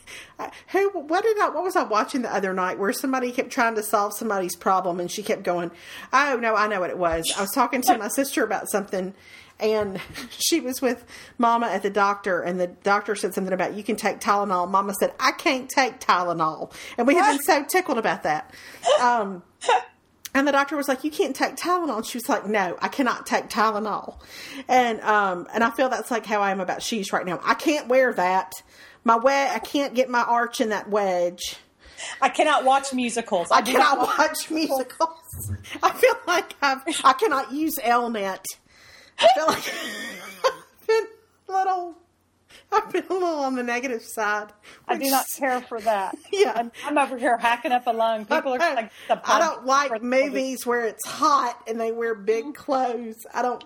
Who? What did I? What was I watching the other night? Where somebody kept trying to solve somebody's problem, and she kept going, "Oh no, I know what it was." I was talking to my sister about something, and she was with Mama at the doctor, and the doctor said something about you can take Tylenol. Mama said, "I can't take Tylenol," and we had been so tickled about that. Um, and the doctor was like, "You can't take Tylenol." And she was like, "No, I cannot take Tylenol." And um, and I feel that's like how I am about shoes right now. I can't wear that. My wedge, I can't get my arch in that wedge. I cannot watch musicals. I, I cannot watch, watch musicals. I feel like I've, I cannot use Elnet. I feel like I've been a little, I've been a little on the negative side. I do not care for that. Yeah. I'm, I'm over here hacking up a lung. People are like, the I don't like movies where it's hot and they wear big clothes. I don't.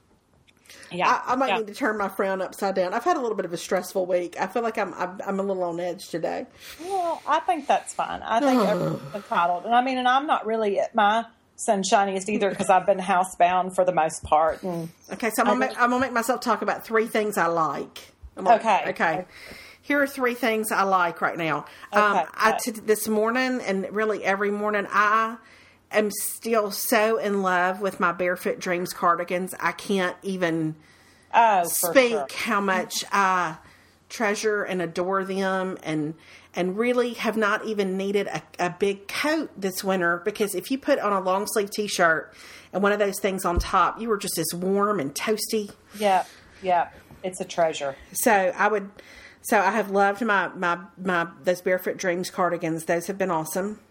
Yeah, I, I might yeah. need to turn my frown upside down. I've had a little bit of a stressful week. I feel like I'm I'm, I'm a little on edge today. Well, I think that's fine. I think everyone's entitled. And I mean, and I'm not really at my sunshiniest either because I've been housebound for the most part. And okay, so I'm gonna, make, I'm gonna make myself talk about three things I like. Gonna, okay. Okay. Here are three things I like right now. Okay. Um, I t- this morning and really every morning I am still so in love with my Barefoot Dreams cardigans. I can't even oh, speak sure. how much I treasure and adore them, and and really have not even needed a, a big coat this winter, because if you put on a long sleeve t-shirt and one of those things on top, you were just as warm and toasty. Yeah, yeah, it's a treasure. So I would, so I have loved my my my those Barefoot Dreams cardigans. Those have been awesome.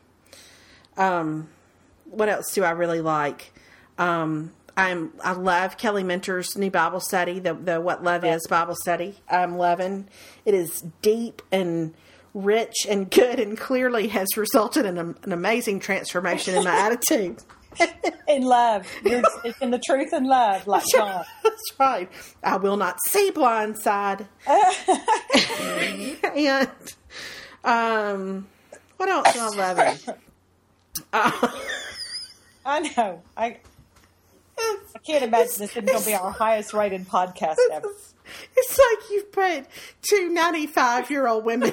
Um. What else do I really like? Um, I'm I love Kelly Minter's new Bible study, the the What Love Is Bible study. I'm loving it. Is deep and rich and good, and clearly has resulted in a, an amazing transformation in my attitude. In love, you're speaking the truth in love, like John. That's right. I will not see blindside. And um, what else am I loving? Uh, I know. I I can't imagine this is going to be our highest rated podcast ever. It's like you've put two ninety-five-year-old women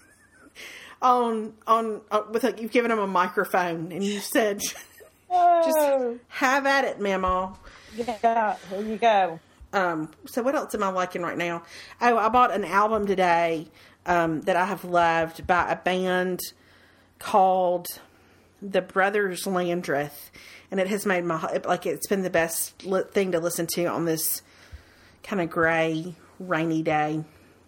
on on uh, with like you've given them a microphone and you said, oh. "Just have at it, Mama." Yeah, there you go. Um. So what else am I liking right now? Oh, I bought an album today um, that I have loved by a band called The Brothers Landreth, and it has made my like it's been the best li- thing to listen to on this kind of gray, rainy day.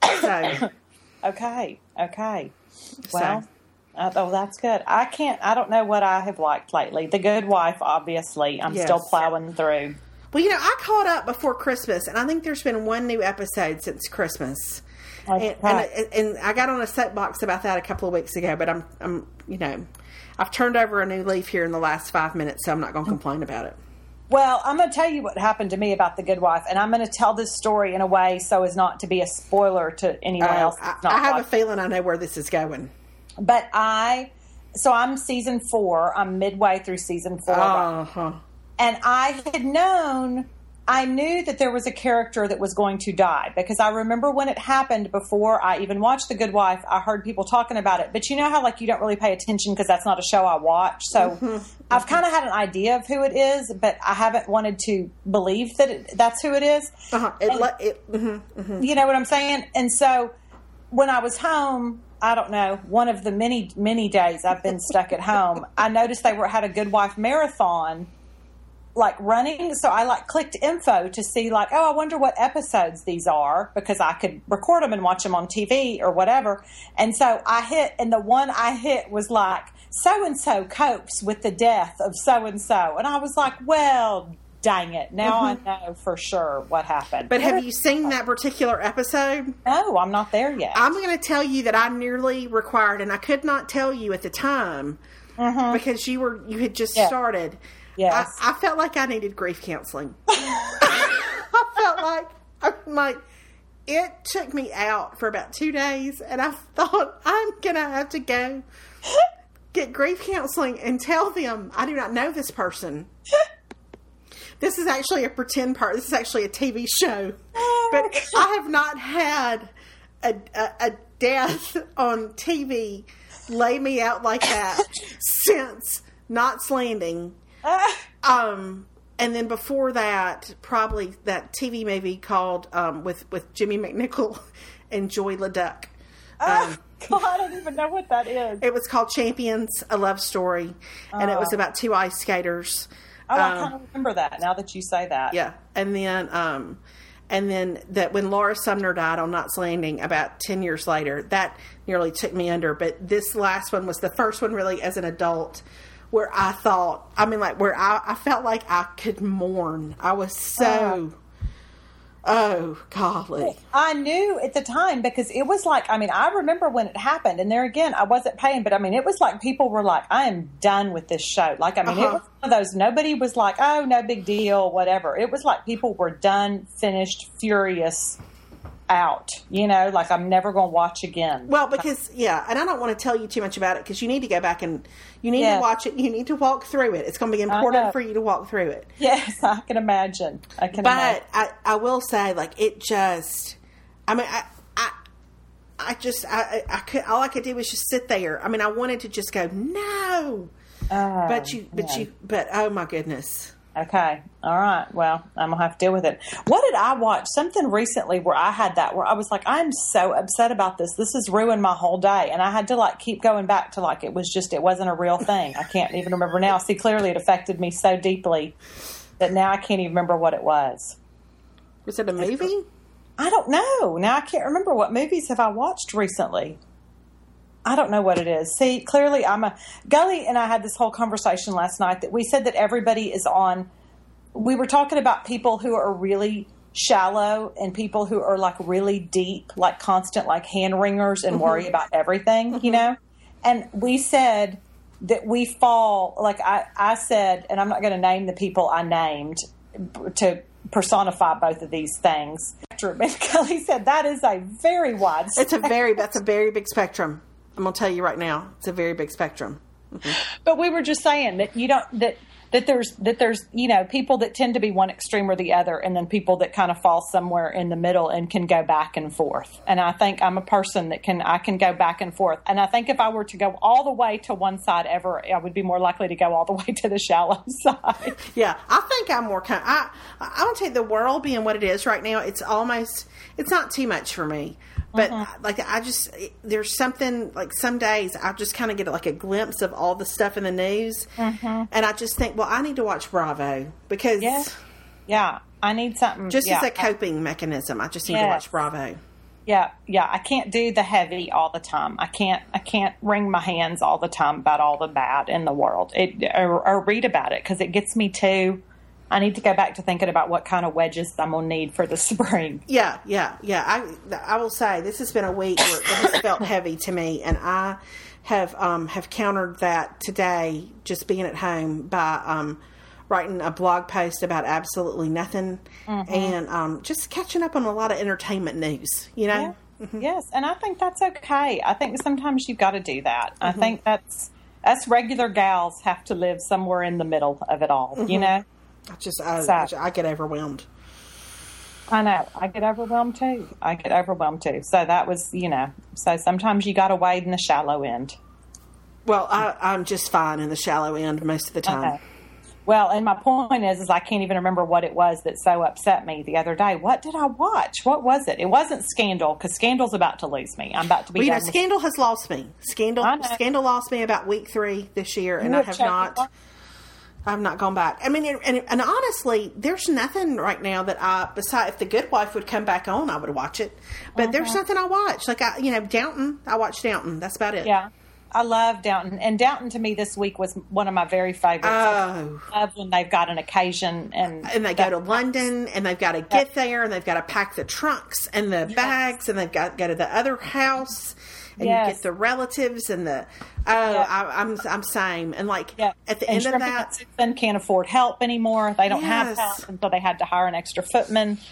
So okay, okay, well, so. uh, oh, that's good. I can't. I don't know what I have liked lately. The Good Wife, obviously, I'm yes. still plowing through. Well, you know, I caught up before Christmas, and I think there's been one new episode since Christmas. Okay. And, and, and I got on a soapbox about that a couple of weeks ago, but I'm, I'm, you know. I've turned over a new leaf here in the last five minutes, so I'm not going to complain about it. Well, I'm going to tell you what happened to me about The Good Wife, and I'm going to tell this story in a way so as not to be a spoiler to anyone uh, else. I, I have watching. a feeling I know where this is going. But I, so I'm season four. I'm midway through season four. Uh-huh. Right? And I had known, I knew that there was a character that was going to die, because I remember when it happened before I even watched The Good Wife, I heard people talking about it. But you know how like you don't really pay attention because that's not a show I watch. So mm-hmm. I've kind of had an idea of who it is, but I haven't wanted to believe that it, that's who it is. Uh-huh. It, and, it, mm-hmm, mm-hmm. You know what I'm saying? And so when I was home, I don't know, one of the many, many days I've been stuck at home, I noticed they were had a Good Wife marathon like running, so I like clicked info to see like, oh, I wonder what episodes these are, because I could record them and watch them on T V or whatever. And so I hit, and the one I hit was like, so and so copes with the death of so and so, and I was like, well, dang it, now mm-hmm. I know for sure what happened. But have you seen that particular episode? No, I'm not there yet. I'm going to tell you that I nearly required, and I could not tell you at the time mm-hmm. because you were you had just yeah. started. Yes. I, I felt like I needed grief counseling. I felt like, I'm like, it took me out for about two days, and I thought, I'm going to have to go get grief counseling and tell them I do not know this person. This is actually a pretend part. This is actually a T V show. But I have not had a, a, a death on T V lay me out like that since Knots Landing. Um, and then before that, probably that T V movie called um, with with Jimmy McNichol and Joy LaDuck. Oh, Um, God, I don't even know what that is. It was called Champions, a Love Story, and it was about two ice skaters. Oh, I Um, kind of remember that now that you say that. Yeah, and then um, and then that when Laura Sumner died on Knots Landing about ten years later, that nearly took me under. But this last one was the first one, really, as an adult, where I thought, I mean, like where I, I felt like I could mourn. I was so. Uh, Oh, golly. I knew at the time because it was like, I mean, I remember when it happened, and there again, I wasn't paying, but I mean, it was like people were like, I am done with this show. Like, I mean, uh-huh. It was one of those, nobody was like, oh, no big deal, whatever. It was like people were done, finished, furious, out, you know, like I'm never going to watch again. Well, because, yeah, and I don't want to tell you too much about it because you need to go back and you need yeah. to watch it. You need to walk through it. It's going to be important for you to walk through it. Yes, I can imagine. I can but imagine. I, I will say, like, it just, I mean, I, I, I just, I, I could, all I could do was just sit there. I mean, I wanted to just go, no. Uh, but you, but yeah. you, but oh my goodness. Okay. All right. Well, I'm going to have to deal with it. What did I watch? Something recently where I had that, where I was like, I'm so upset about this. This has ruined my whole day. And I had to like keep going back to like, it was just, it wasn't a real thing. I can't even remember now. See, clearly it affected me so deeply that now I can't even remember what it was. Was it a movie? I don't know. Now I can't remember what movies have I watched recently. I don't know what it is. See, clearly I'm a... Gully and I had this whole conversation last night that we said that everybody is on... We were talking about people who are really shallow and people who are like really deep, like constant like hand wringers and mm-hmm. worry about everything, mm-hmm. you know? And we said that we fall... Like I, I said, and I'm not going to name the people I named to personify both of these things. And Gully said that is a very wide spectrum. It's a very... That's a very big spectrum. I'm going to tell you right now, it's a very big spectrum. Mm-hmm. But we were just saying that you don't, that, that there's, that there's, you know, people that tend to be one extreme or the other, and then people that kind of fall somewhere in the middle and can go back and forth. And I think I'm a person that can, I can go back and forth. And I think if I were to go all the way to one side ever, I would be more likely to go all the way to the shallow side. Yeah. I think I'm more kind of, I, I would say the world being what it is right now, it's almost, it's not too much for me. But mm-hmm. like I just, there's something like some days I just kind of get like a glimpse of all the stuff in the news, mm-hmm. and I just think, well, I need to watch Bravo because yeah, yeah, I need something just yeah. as a coping mechanism. I just need yes. to watch Bravo. Yeah, yeah, I can't do the heavy all the time. I can't, I can't wring my hands all the time about all the bad in the world. It or, or read about it because it gets me too. I need to go back to thinking about what kind of wedges I'm going to need for the spring. Yeah, yeah, yeah. I I will say this has been a week where it has felt heavy to me, and I have um, have countered that today just being at home by um, writing a blog post about absolutely nothing mm-hmm. and um, just catching up on a lot of entertainment news, you know? Yeah. Mm-hmm. Yes, and I think that's okay. I think sometimes you've got to do that. Mm-hmm. I think that's us regular gals have to live somewhere in the middle of it all, mm-hmm. you know? I just, I, so, I, I get overwhelmed. I know. I get overwhelmed too. I get overwhelmed too. So that was, you know, so sometimes you got to wade in the shallow end. Well, I, I'm just fine in the shallow end most of the time. Okay. Well, and my point is, is I can't even remember what it was that so upset me the other day. What did I watch? What was it? It wasn't Scandal, because Scandal's about to lose me. I'm about to be. Well, you done know, with Scandal has lost me. Scandal, Scandal lost me about week three this year, and I have not. I've not gone back. I mean, and, and honestly, there's nothing right now that I, besides if The Good Wife would come back on, I would watch it. But uh-huh. there's nothing I watch. Like, I, you know, Downton, I watched Downton. That's about it. Yeah. I love Downton. And Downton to me this week was one of my very favorites. Oh. I love when they've got an occasion. And and they go to London, and they've got to get there, and they've got to pack the trunks and the yes. bags, and they've got to go to the other house. And yes. you get the relatives and the oh, yeah. I, I'm I'm same and like yeah. at the and end of that, then can't afford help anymore. They don't yes. have help, and so they had to hire an extra footman.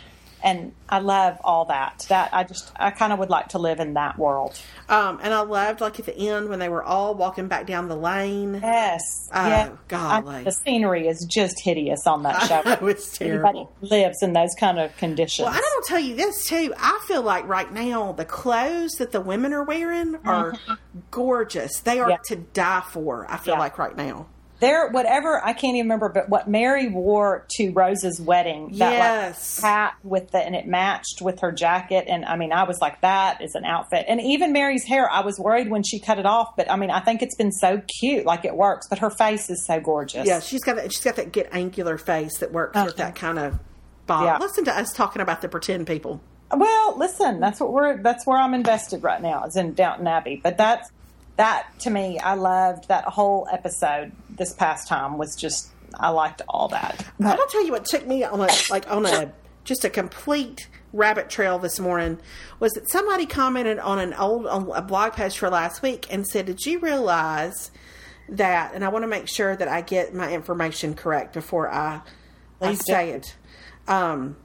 And I love all that. That I just, I kind of would like to live in that world. Um, and I loved, like, at the end when they were all walking back down the lane. Yes. Oh, yeah. golly. I, the scenery is just hideous on that show. I know, it's terrible. Everybody lives in those kind of conditions. Well, I don't tell you this, too. I feel like right now the clothes that the women are wearing are mm-hmm. gorgeous. They are yeah. to die for, I feel yeah. like, right now. There, whatever, I can't even remember, but what Mary wore to Rose's wedding, that yes. like, hat with the, and it matched with her jacket. And I mean, I was like, that is an outfit. And even Mary's hair, I was worried when she cut it off, but I mean, I think it's been so cute, like it works, but her face is so gorgeous. Yeah, she's got that, she's got that good angular face that works uh-huh. with that kind of bob. Yeah. Listen to us talking about the pretend people. Well, listen, that's what we're, that's where I'm invested right now, is in Downton Abbey. But that's, that to me, I loved that whole episode this past time was just, I liked all that. But I'll tell you what took me on a, like on a, just a complete rabbit trail this morning was that somebody commented on an old, on a blog post for last week and said, did you realize that, and I want to make sure that I get my information correct before I, I say it. Um,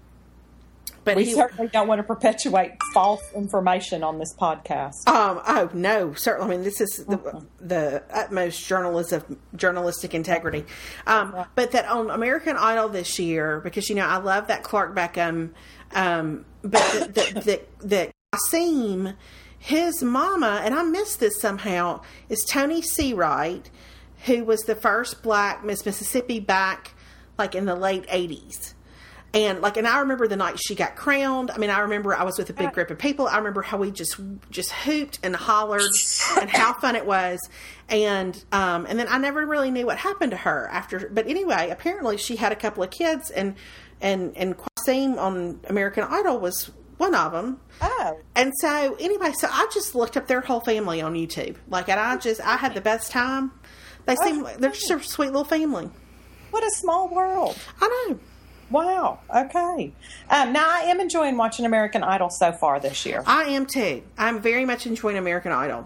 But we he, certainly don't want to perpetuate false information on this podcast. Um, oh no, certainly. I mean, this is the, mm-hmm. the utmost journalism, journalistic integrity. Um, yeah. But that on American Idol this year, because you know I love that Clark Beckham, um, but that that that Kasim, his mama, and I missed this somehow, is Tony Seawright, who was the first black Miss Mississippi back, like in the late eighties. And like, and I remember the night she got crowned. I mean, I remember I was with a big group of people. I remember how we just, just hooped and hollered and how fun it was. And, um, and then I never really knew what happened to her after, but anyway, apparently she had a couple of kids and, and, and Qasim on American Idol was one of them. Oh. And so anyway, so I just looked up their whole family on YouTube. Like, and I just, I had the best time. They oh, seem, they're just a sweet little family. What a small world. I know. Wow. Okay. Um, now, I am enjoying watching American Idol so far this year. I am too. I'm very much enjoying American Idol.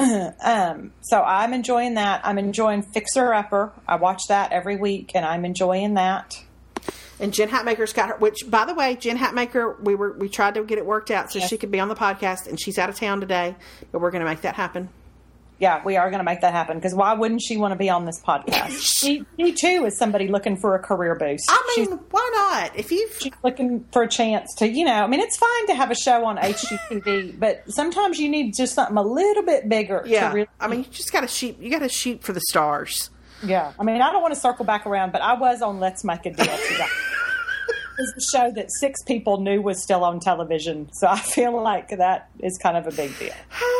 um, so I'm enjoying that. I'm enjoying Fixer Upper. I watch that every week, and I'm enjoying that. And Jen Hatmaker's got her, which, by the way, Jen Hatmaker, we were we tried to get it worked out so yes. she could be on the podcast, and she's out of town today, but we're going to make that happen. Yeah, we are going to make that happen, because why wouldn't she want to be on this podcast? she, she, too, is somebody looking for a career boost. I mean, she's, why not? If you've... She's looking for a chance to, you know, I mean, it's fine to have a show on H G T V, but sometimes you need just something a little bit bigger. Yeah, to really... I mean, you just got to shoot, you got to shoot for the stars. Yeah, I mean, I don't want to circle back around, but I was on Let's Make a Deal today. It's a show that six people knew was still on television, so I feel like that is kind of a big deal.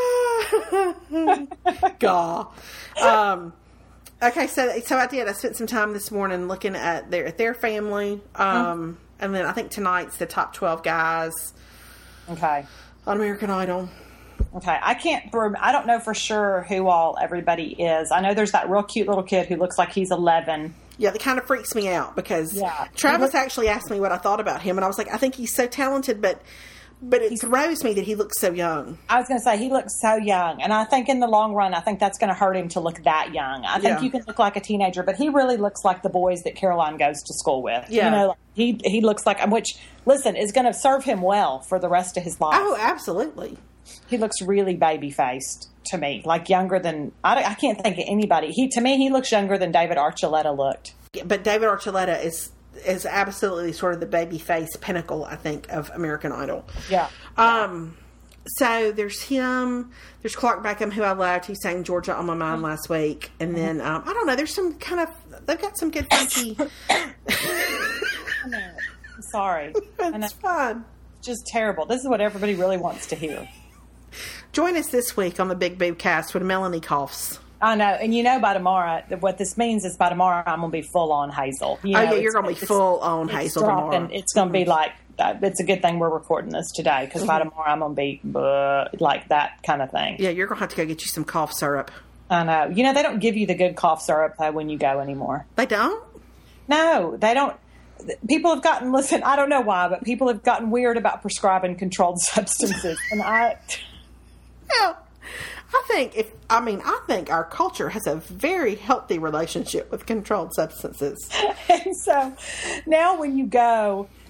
Gaw. Um, okay, so so I did. I spent some time this morning looking at their at their family, um, mm-hmm. and then I think tonight's the top twelve guys. Okay. On American Idol. Okay, I can't. I don't know for sure who all everybody is. I know there's that real cute little kid who looks like he's eleven. Yeah, that kind of freaks me out because yeah. Travis actually asked me what I thought about him, and I was like, I think he's so talented, but but it throws me that he looks so young. I was going to say, he looks so young, and I think in the long run, I think that's going to hurt him to look that young. I think yeah. you can look like a teenager, but he really looks like the boys that Caroline goes to school with. Yeah. You know, like he, he looks like, which, listen, is going to serve him well for the rest of his life. Oh, absolutely. He looks really baby-faced to me, like younger than, I, I can't think of anybody. He To me, he looks younger than David Archuleta looked. Yeah, but David Archuleta is is absolutely sort of the baby-face pinnacle, I think, of American Idol. Yeah. Um. So there's him. There's Clark Beckham, who I loved. He sang Georgia on My Mind mm-hmm. last week. And then, um, I don't know, there's some kind of, they've got some good funky. I know. I'm sorry. It's fine. It's just terrible. This is what everybody really wants to hear. Join us this week on the Big Boob Cast when Melanie coughs. I know. And you know by tomorrow, what this means is by tomorrow I'm going to be full on Hazel. You know, oh, yeah, you're going to be full on Hazel tomorrow. It's going to be like, uh, it's a good thing we're recording this today, because mm-hmm. by tomorrow I'm going to be uh, like that kind of thing. Yeah, you're going to have to go get you some cough syrup. I know. You know, they don't give you the good cough syrup though when you go anymore. They don't? No, they don't. People have gotten, listen, I don't know why, but people have gotten weird about prescribing controlled substances. And I... Well, I think if I mean I think our culture has a very healthy relationship with controlled substances. And so now when you go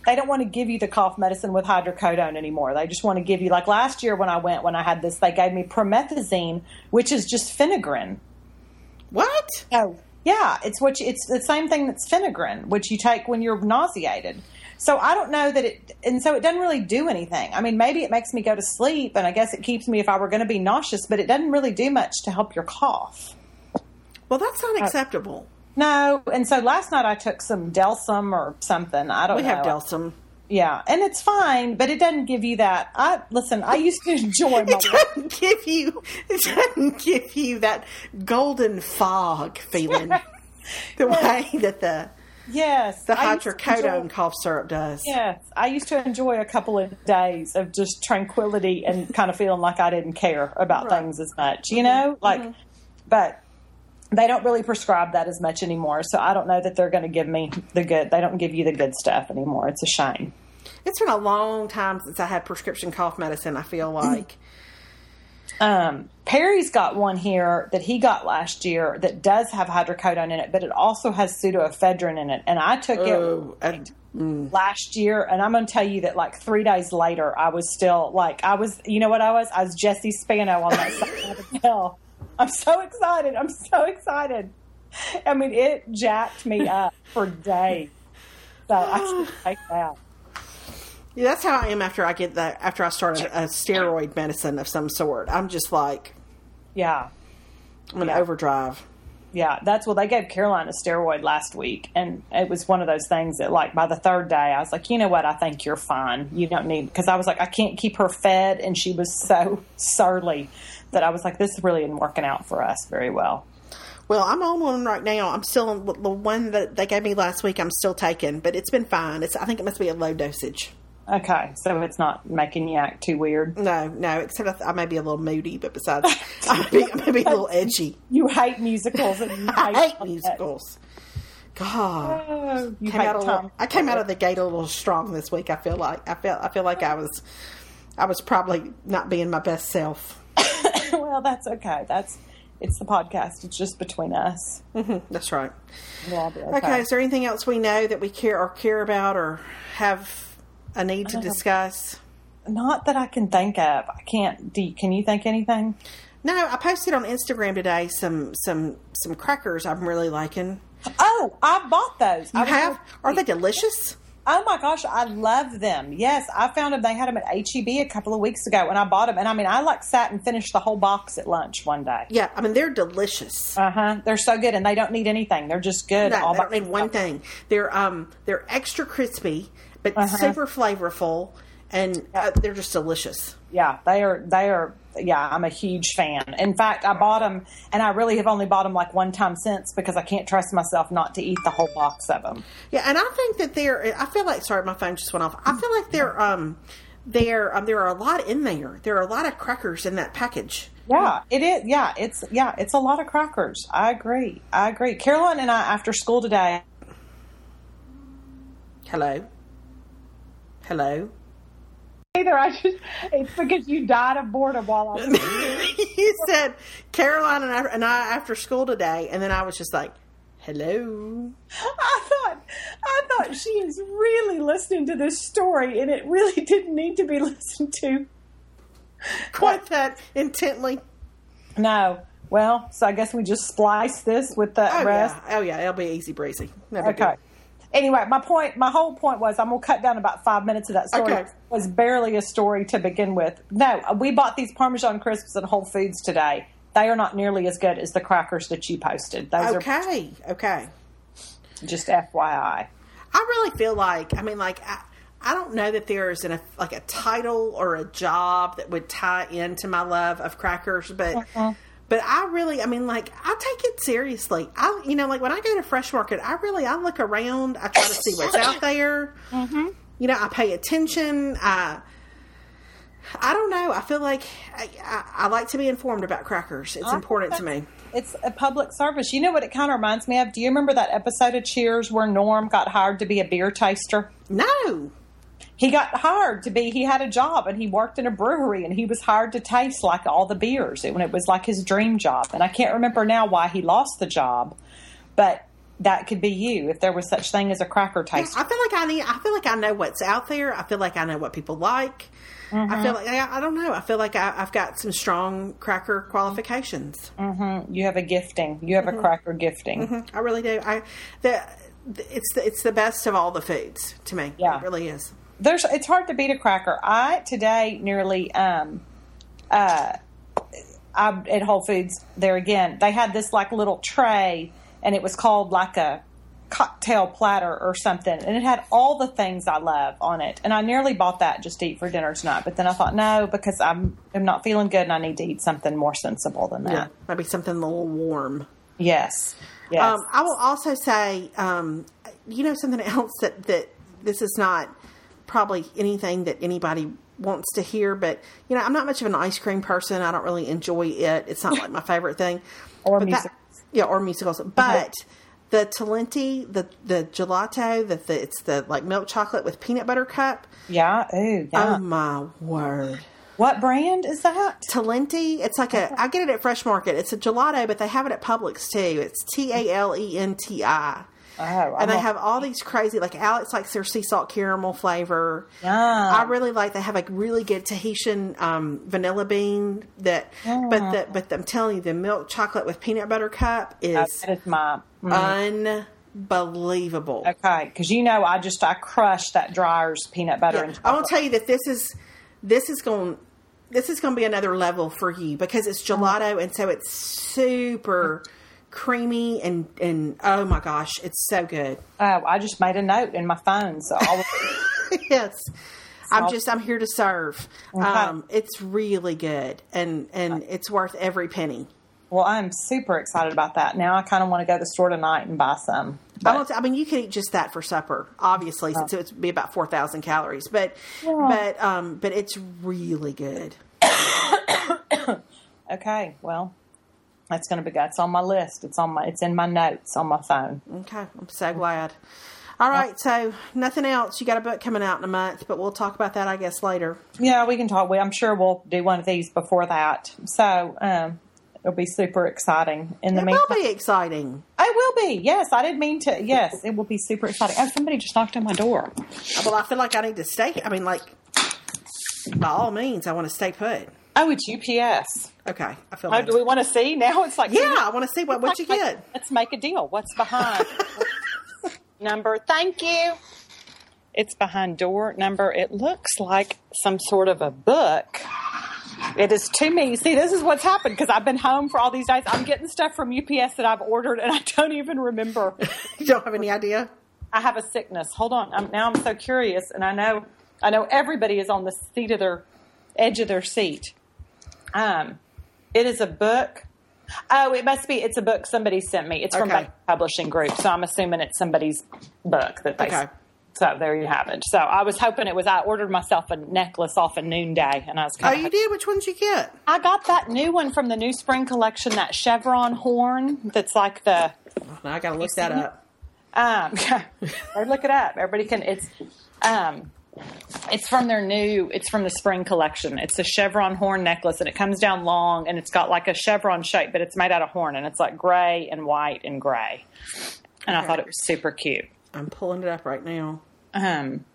they don't want to give you the cough medicine with hydrocodone anymore. They just want to give you, like last year when I went, when I had this, they gave me promethazine, which is just Phenigrin. What? Oh, yeah. It's what you, it's the same thing that's Phenigrin, which you take when you're nauseated. So I don't know that it, and so it doesn't really do anything. I mean, maybe it makes me go to sleep, and I guess it keeps me if I were going to be nauseous, but it doesn't really do much to help your cough. Well, that's not acceptable. No, and so last night I took some Delsum or something. I don't we know. We have Delsum. Yeah, and it's fine, but it doesn't give you that. I listen. I used to enjoy my. It doesn't give you. It doesn't give you that golden fog feeling. The way that the yes the hydrocodone enjoy, cough syrup does. Yes, I used to enjoy a couple of days of just tranquility and kind of feeling like I didn't care about right. things as much, you know, like, mm-hmm. but. They don't really prescribe that as much anymore, so I don't know that they're going to give me the good. They don't give you the good stuff anymore. It's a shame. It's been a long time since I had prescription cough medicine, I feel like. Um, Perry's got one here that he got last year that does have hydrocodone in it, but it also has pseudoephedrine in it. And I took oh, it I, mm. last year, and I'm going to tell you that like three days later, I was still like, I was, you know what I was? I was Jesse Spano on that side of the hill. I'm so excited. I'm so excited. I mean, it jacked me up for days. So I should take that. Yeah, that's how I am after I get that, after I start a, a steroid medicine of some sort. I'm just like, yeah, I'm in yeah. overdrive. Yeah, that's what they gave Caroline a steroid last week. And it was one of those things that, like, by the third day, I was like, you know what? I think you're fine. You don't need, because I was like, I can't keep her fed. And she was so surly that I was like, this really isn't working out for us very well. Well, I'm on one right now. I'm still on the one that they gave me last week. I'm still taking, but it's been fine. It's, I think it must be a low dosage. Okay, so it's not making you act too weird. No, no. Except I, I may be a little moody, but besides, I may be, I may be a little edgy. You hate musicals. And you I hate, hate musicals. God, oh, you came hate out a Tom. little, I came out of the gate a little strong this week. I feel like I felt I feel like I was I was probably not being my best self. Well, that's okay. That's it's the podcast. It's just between us. Mm-hmm, that's right. We'll be okay. Okay. Is there anything else we know that we care or care about or have a need to discuss? Not that I can think of. I can't. Do you, can you think anything? No, I posted on Instagram today some some some crackers I'm really liking. Oh, I bought those. You I have? Are they delicious? Oh my gosh, I love them. Yes, I found them. They had them at H E B a couple of weeks ago, and I bought them. And I mean, I like sat and finished the whole box at lunch one day. Yeah, I mean they're delicious. Uh huh. They're so good, and they don't need anything. They're just good. No, all they don't need one thing. They're um they're extra crispy, but uh-huh. super flavorful, and uh, they're just delicious. Yeah, they are. They are. Yeah, I'm a huge fan. In fact, I bought them, and I really have only bought them like one time since because I can't trust myself not to eat the whole box of them. Yeah, and I think that they're. I feel like sorry, my phone just went off. I feel like they're um, they're um, there are a lot in there. There are a lot of crackers in that package. Yeah, it is. Yeah, it's yeah, it's a lot of crackers. I agree. I agree. Caroline and I, after school today. Hello. Hello. Either I just, it's because you died of boredom while I was You said Caroline and I, and I after school today, and then I was just like, hello. I thought, I thought she is really listening to this story, and it really didn't need to be listened to. Quite that intently. No. Well, so I guess we just splice this with the oh, rest. Yeah. Oh, yeah. It'll be easy breezy. Never okay. Good. Anyway, my point, my whole point was, I'm going to cut down about five minutes of that story. Okay. It was barely a story to begin with. No, we bought these Parmesan crisps at Whole Foods today. They are not nearly as good as the crackers that you posted. Those okay, are okay. Just F Y I. I really feel like, I mean, like, I, I don't know that there is an, a, like a title or a job that would tie into my love of crackers, but... Uh-uh. But I really, I mean, like, I take it seriously. I, you know, like, when I go to Fresh Market, I really, I look around. I try to see what's out there. Mm-hmm. You know, I pay attention. I, I don't know. I feel like I, I, I like to be informed about crackers. It's important to me. It's a public service. You know what it kind of reminds me of? Do you remember that episode of Cheers where Norm got hired to be a beer taster? No. He got hired to be, he had a job and he worked in a brewery and he was hired to taste like all the beers. It, when it was like his dream job. And I can't remember now why he lost the job. But that could be you if there was such thing as a cracker taster. Yeah, I feel like I need. I feel like I know what's out there. I feel like I know what people like. Mm-hmm. I feel like I, I don't know. I feel like I, I've got some strong cracker qualifications. Mm-hmm. You have a gifting. You have mm-hmm. a cracker gifting. Mm-hmm. I really do. I the, the it's the, it's the best of all the foods to me. Yeah, it really is. There's it's hard to beat a cracker. I today nearly um uh I at Whole Foods there again. They had this like little tray. And it was called like a cocktail platter or something. And it had all the things I love on it. And I nearly bought that just to eat for dinner tonight. But then I thought, no, because I'm I'm not feeling good and I need to eat something more sensible than that. Yeah, maybe something a little warm. Yes. Yes. Um, I will also say, um, you know, something else that, that this is not probably anything that anybody wants to hear. But, you know, I'm not much of an ice cream person. I don't really enjoy it. It's not like my favorite thing. Or but music. That, Yeah, or musicals. But the Talenti, the the gelato, the, the it's the like milk chocolate with peanut butter cup. Yeah. Ooh, yeah. Oh my word! What brand is that? Talenti. It's like a. I get it at Fresh Market. It's a gelato, but they have it at Publix too. It's T A L E N T I. Oh, and they have all these crazy, like Alex likes their sea salt caramel flavor. Yeah. I really like, they have a really good Tahitian um, vanilla bean that, yeah. but the, but I'm telling you, the milk chocolate with peanut butter cup is, oh, that is my, mm. unbelievable. Okay. Cause you know, I just, I crushed that Dreyer's peanut butter. Yeah. And I will tell you that this is, this is going, this is going to be another level for you because it's gelato. And so it's super creamy and and oh my gosh, it's so good. Oh, I just made a note in my phone, so I'll yes, so I'm just I'm here to serve. Okay. Um, it's really good and and it's worth every penny. Well, I'm super excited about that. Now I kind of want to go to the store tonight and buy some. But, I, want to, I mean, you can eat just that for supper, obviously, oh. since it would be about four thousand calories. But yeah. but um, but it's really good. Okay, well. That's going to be, that's on my list. It's on my, it's in my notes on my phone. Okay. I'm so glad. All right. So nothing else. You got a book coming out in a month, but we'll talk about that, I guess, later. Yeah, we can talk. I'm sure we'll do one of these before that. So, um, it'll be super exciting. In the it meantime, will be exciting. It will be. Yes. I didn't mean to. Yes. It will be super exciting. Oh, somebody just knocked on my door. Well, I feel like I need to stay. I mean, like, by all means, I want to stay put. Oh, it's U P S. Okay, I feel. Oh, like do we want to see now? It's like yeah, I want to see what what you get. Let's make a deal. What's behind number? Thank you. It's behind door number. It looks like some sort of a book. It is to me. See, this is what's happened because I've been home for all these days. I'm getting stuff from U P S that I've ordered, and I don't even remember. You don't have any idea? I have a sickness. Hold on. I'm, now I'm so curious, and I know, I know everybody is on the seat of their edge of their seat. Um, it is a book. Oh, it must be. It's a book somebody sent me. It's from okay. Bank Publishing Group, so I'm assuming it's somebody's book that they. Okay. So there you have it. So I was hoping it was. I ordered myself a necklace off of Noonday, and I was. Oh, kind you of, did? Which one did you get? I got that new one from the new spring collection. That chevron horn. That's like the. Oh, now I got to look that up. Um, or look it up. Everybody can. It's. Um. It's from their new, it's from the spring collection. It's a chevron horn necklace and it comes down long and it's got like a chevron shape, but it's made out of horn and it's like gray and white and gray. And okay. I thought it was super cute. I'm pulling it up right now. Um,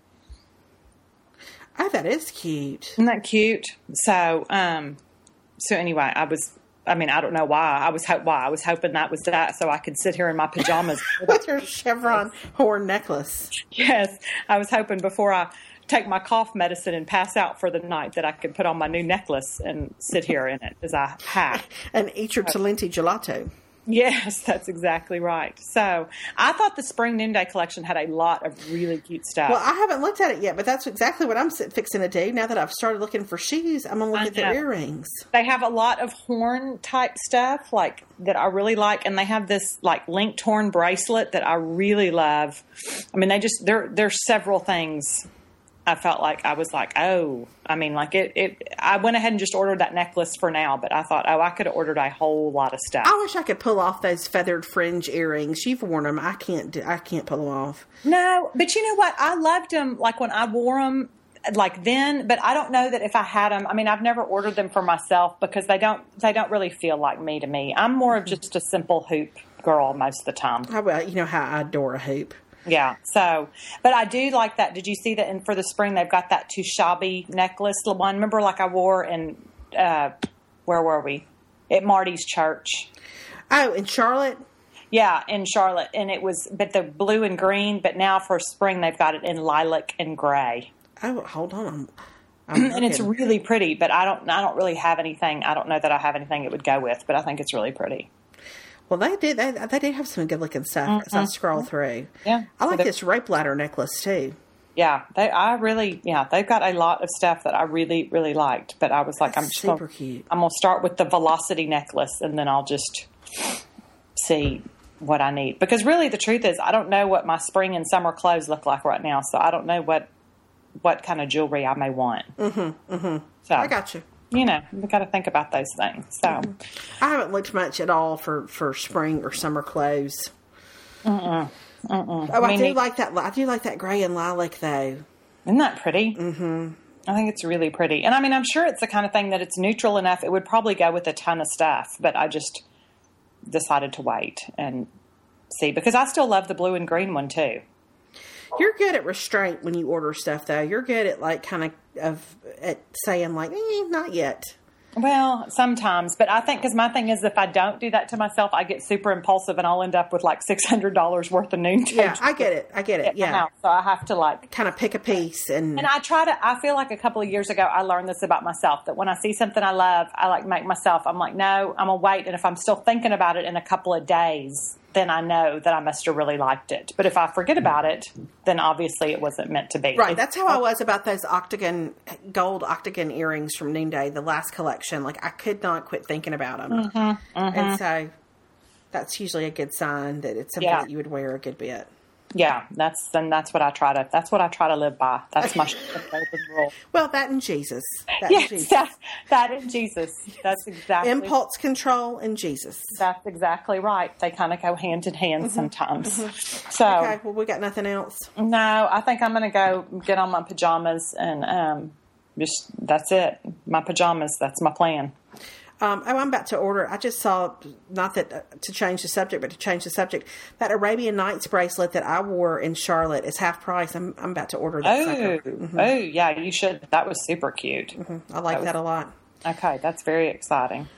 oh, that is cute. Isn't that cute? So, um, so anyway, I was, I mean, I don't know why. I was ho- why I was hoping that was that, so I could sit here in my pajamas with your chevron horn necklace. Yes, I was hoping before I take my cough medicine and pass out for the night that I could put on my new necklace and sit here in it as I hack and eat your Talenti gelato. Yes, that's exactly right. So I thought the Spring Noonday collection had a lot of really cute stuff. Well, I haven't looked at it yet, but that's exactly what I'm fixing to do. Now that I've started looking for shoes, I'm going to look at their earrings. They have a lot of horn type stuff like that I really like. And they have this like linked horn bracelet that I really love. I mean, they just, there, there's several things I felt like I was like, oh, I mean, like it, it, I went ahead and just ordered that necklace for now, but I thought, oh, I could have ordered a whole lot of stuff. I wish I could pull off those feathered fringe earrings. You've worn them. I can't do, I can't pull them off. No, but you know what? I loved them. Like when I wore them, like then, but I don't know that if I had them. I mean, I've never ordered them for myself because they don't they don't really feel like me to me. I'm more of just a simple hoop girl most of the time. How about, you know how I adore a hoop. Yeah. So, but I do like that. Did you see that? And for the spring, they've got that Tushabi necklace, the one. Remember, like I wore in uh, where were we? At Marty's church. Oh, in Charlotte. Yeah, in Charlotte, and it was, but the blue and green. But now for spring, they've got it in lilac and gray. Oh, hold on, I'm, I'm and it's really pretty. But I don't, I don't really have anything. I don't know that I have anything it would go with. But I think it's really pretty. Well, they did. They, they did have some good looking stuff mm-hmm. as I scroll through. Yeah, I like this rope ladder necklace too. Yeah, they. I really. Yeah, they've got a lot of stuff that I really, really liked. But I was like, That's I'm just super gonna, cute. I'm gonna start with the Velocity necklace, and then I'll just see what I need. Because really, the truth is, I don't know what my spring and summer clothes look like right now. So I don't know what what kind of jewelry I may want. Mm-hmm. Mm-hmm. So I got you. You know, we've got to think about those things. So mm-hmm. I haven't looked much at all for, for spring or summer clothes. Mm-mm. Mm-mm. Oh, I do like that. I do like that gray and lilac though. Isn't that pretty? Mm-hmm. I think it's really pretty. And I mean, I'm sure it's the kind of thing that it's neutral enough. It would probably go with a ton of stuff, but I just decided to wait and see because I still love the blue and green one too. You're good at restraint when you order stuff though. You're good at like kind of, of at saying like, eh, not yet. Well, sometimes, but I think because my thing is, if I don't do that to myself, I get super impulsive and I'll end up with like six hundred dollars worth of noontime. Yeah, I get it. I get it. Yeah. So I have to like kind of pick a piece and. And I try to, I feel like a couple of years ago, I learned this about myself that when I see something I love, I like make myself, I'm like, no, I'm going to wait. And if I'm still thinking about it in a couple of days, then I know that I must have really liked it. But if I forget about it, then obviously it wasn't meant to be. Right. That's how I was about those octagon, gold octagon earrings from Noonday, the last collection. Like, I could not quit thinking about them. Mm-hmm, mm-hmm. And so that's usually a good sign that it's something yeah. that you would wear a good bit. Yeah, that's then that's what I try to that's what I try to live by. That's my rule. Well, that and Jesus. That yes, and Jesus. That, that and Jesus. That's exactly impulse control and Jesus. That's exactly right. They kind of go hand in hand mm-hmm. sometimes. Mm-hmm. So okay, well, we got nothing else. No, I think I'm going to go get on my pajamas and um, just that's it. My pajamas. That's my plan. Um, oh, I'm about to order. I just saw, not that uh, to change the subject, but to change the subject, that Arabian Nights bracelet that I wore in Charlotte is half price. I'm I'm about to order that. Oh, mm-hmm. oh, yeah, you should. That was super cute. Mm-hmm. I like that, was, that a lot. Okay, that's very exciting.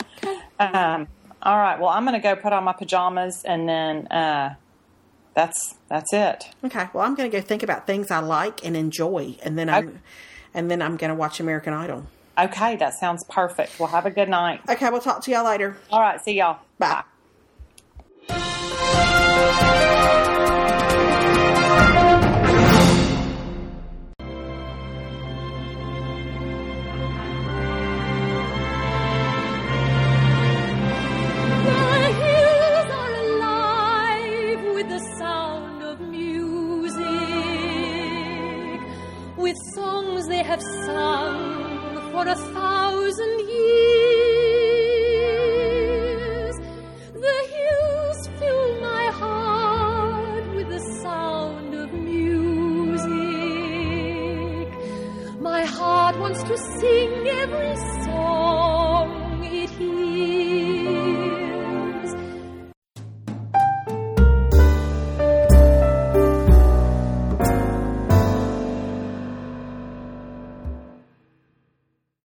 Um, all right, well, I'm going to go put on my pajamas, and then uh, that's that's it. Okay, well, I'm going to go think about things I like and enjoy, and then I'm okay. and then I'm going to watch American Idol. Okay, that sounds perfect. Well, have a good night. Okay, we'll talk to y'all later. All right, see y'all. Bye. Bye.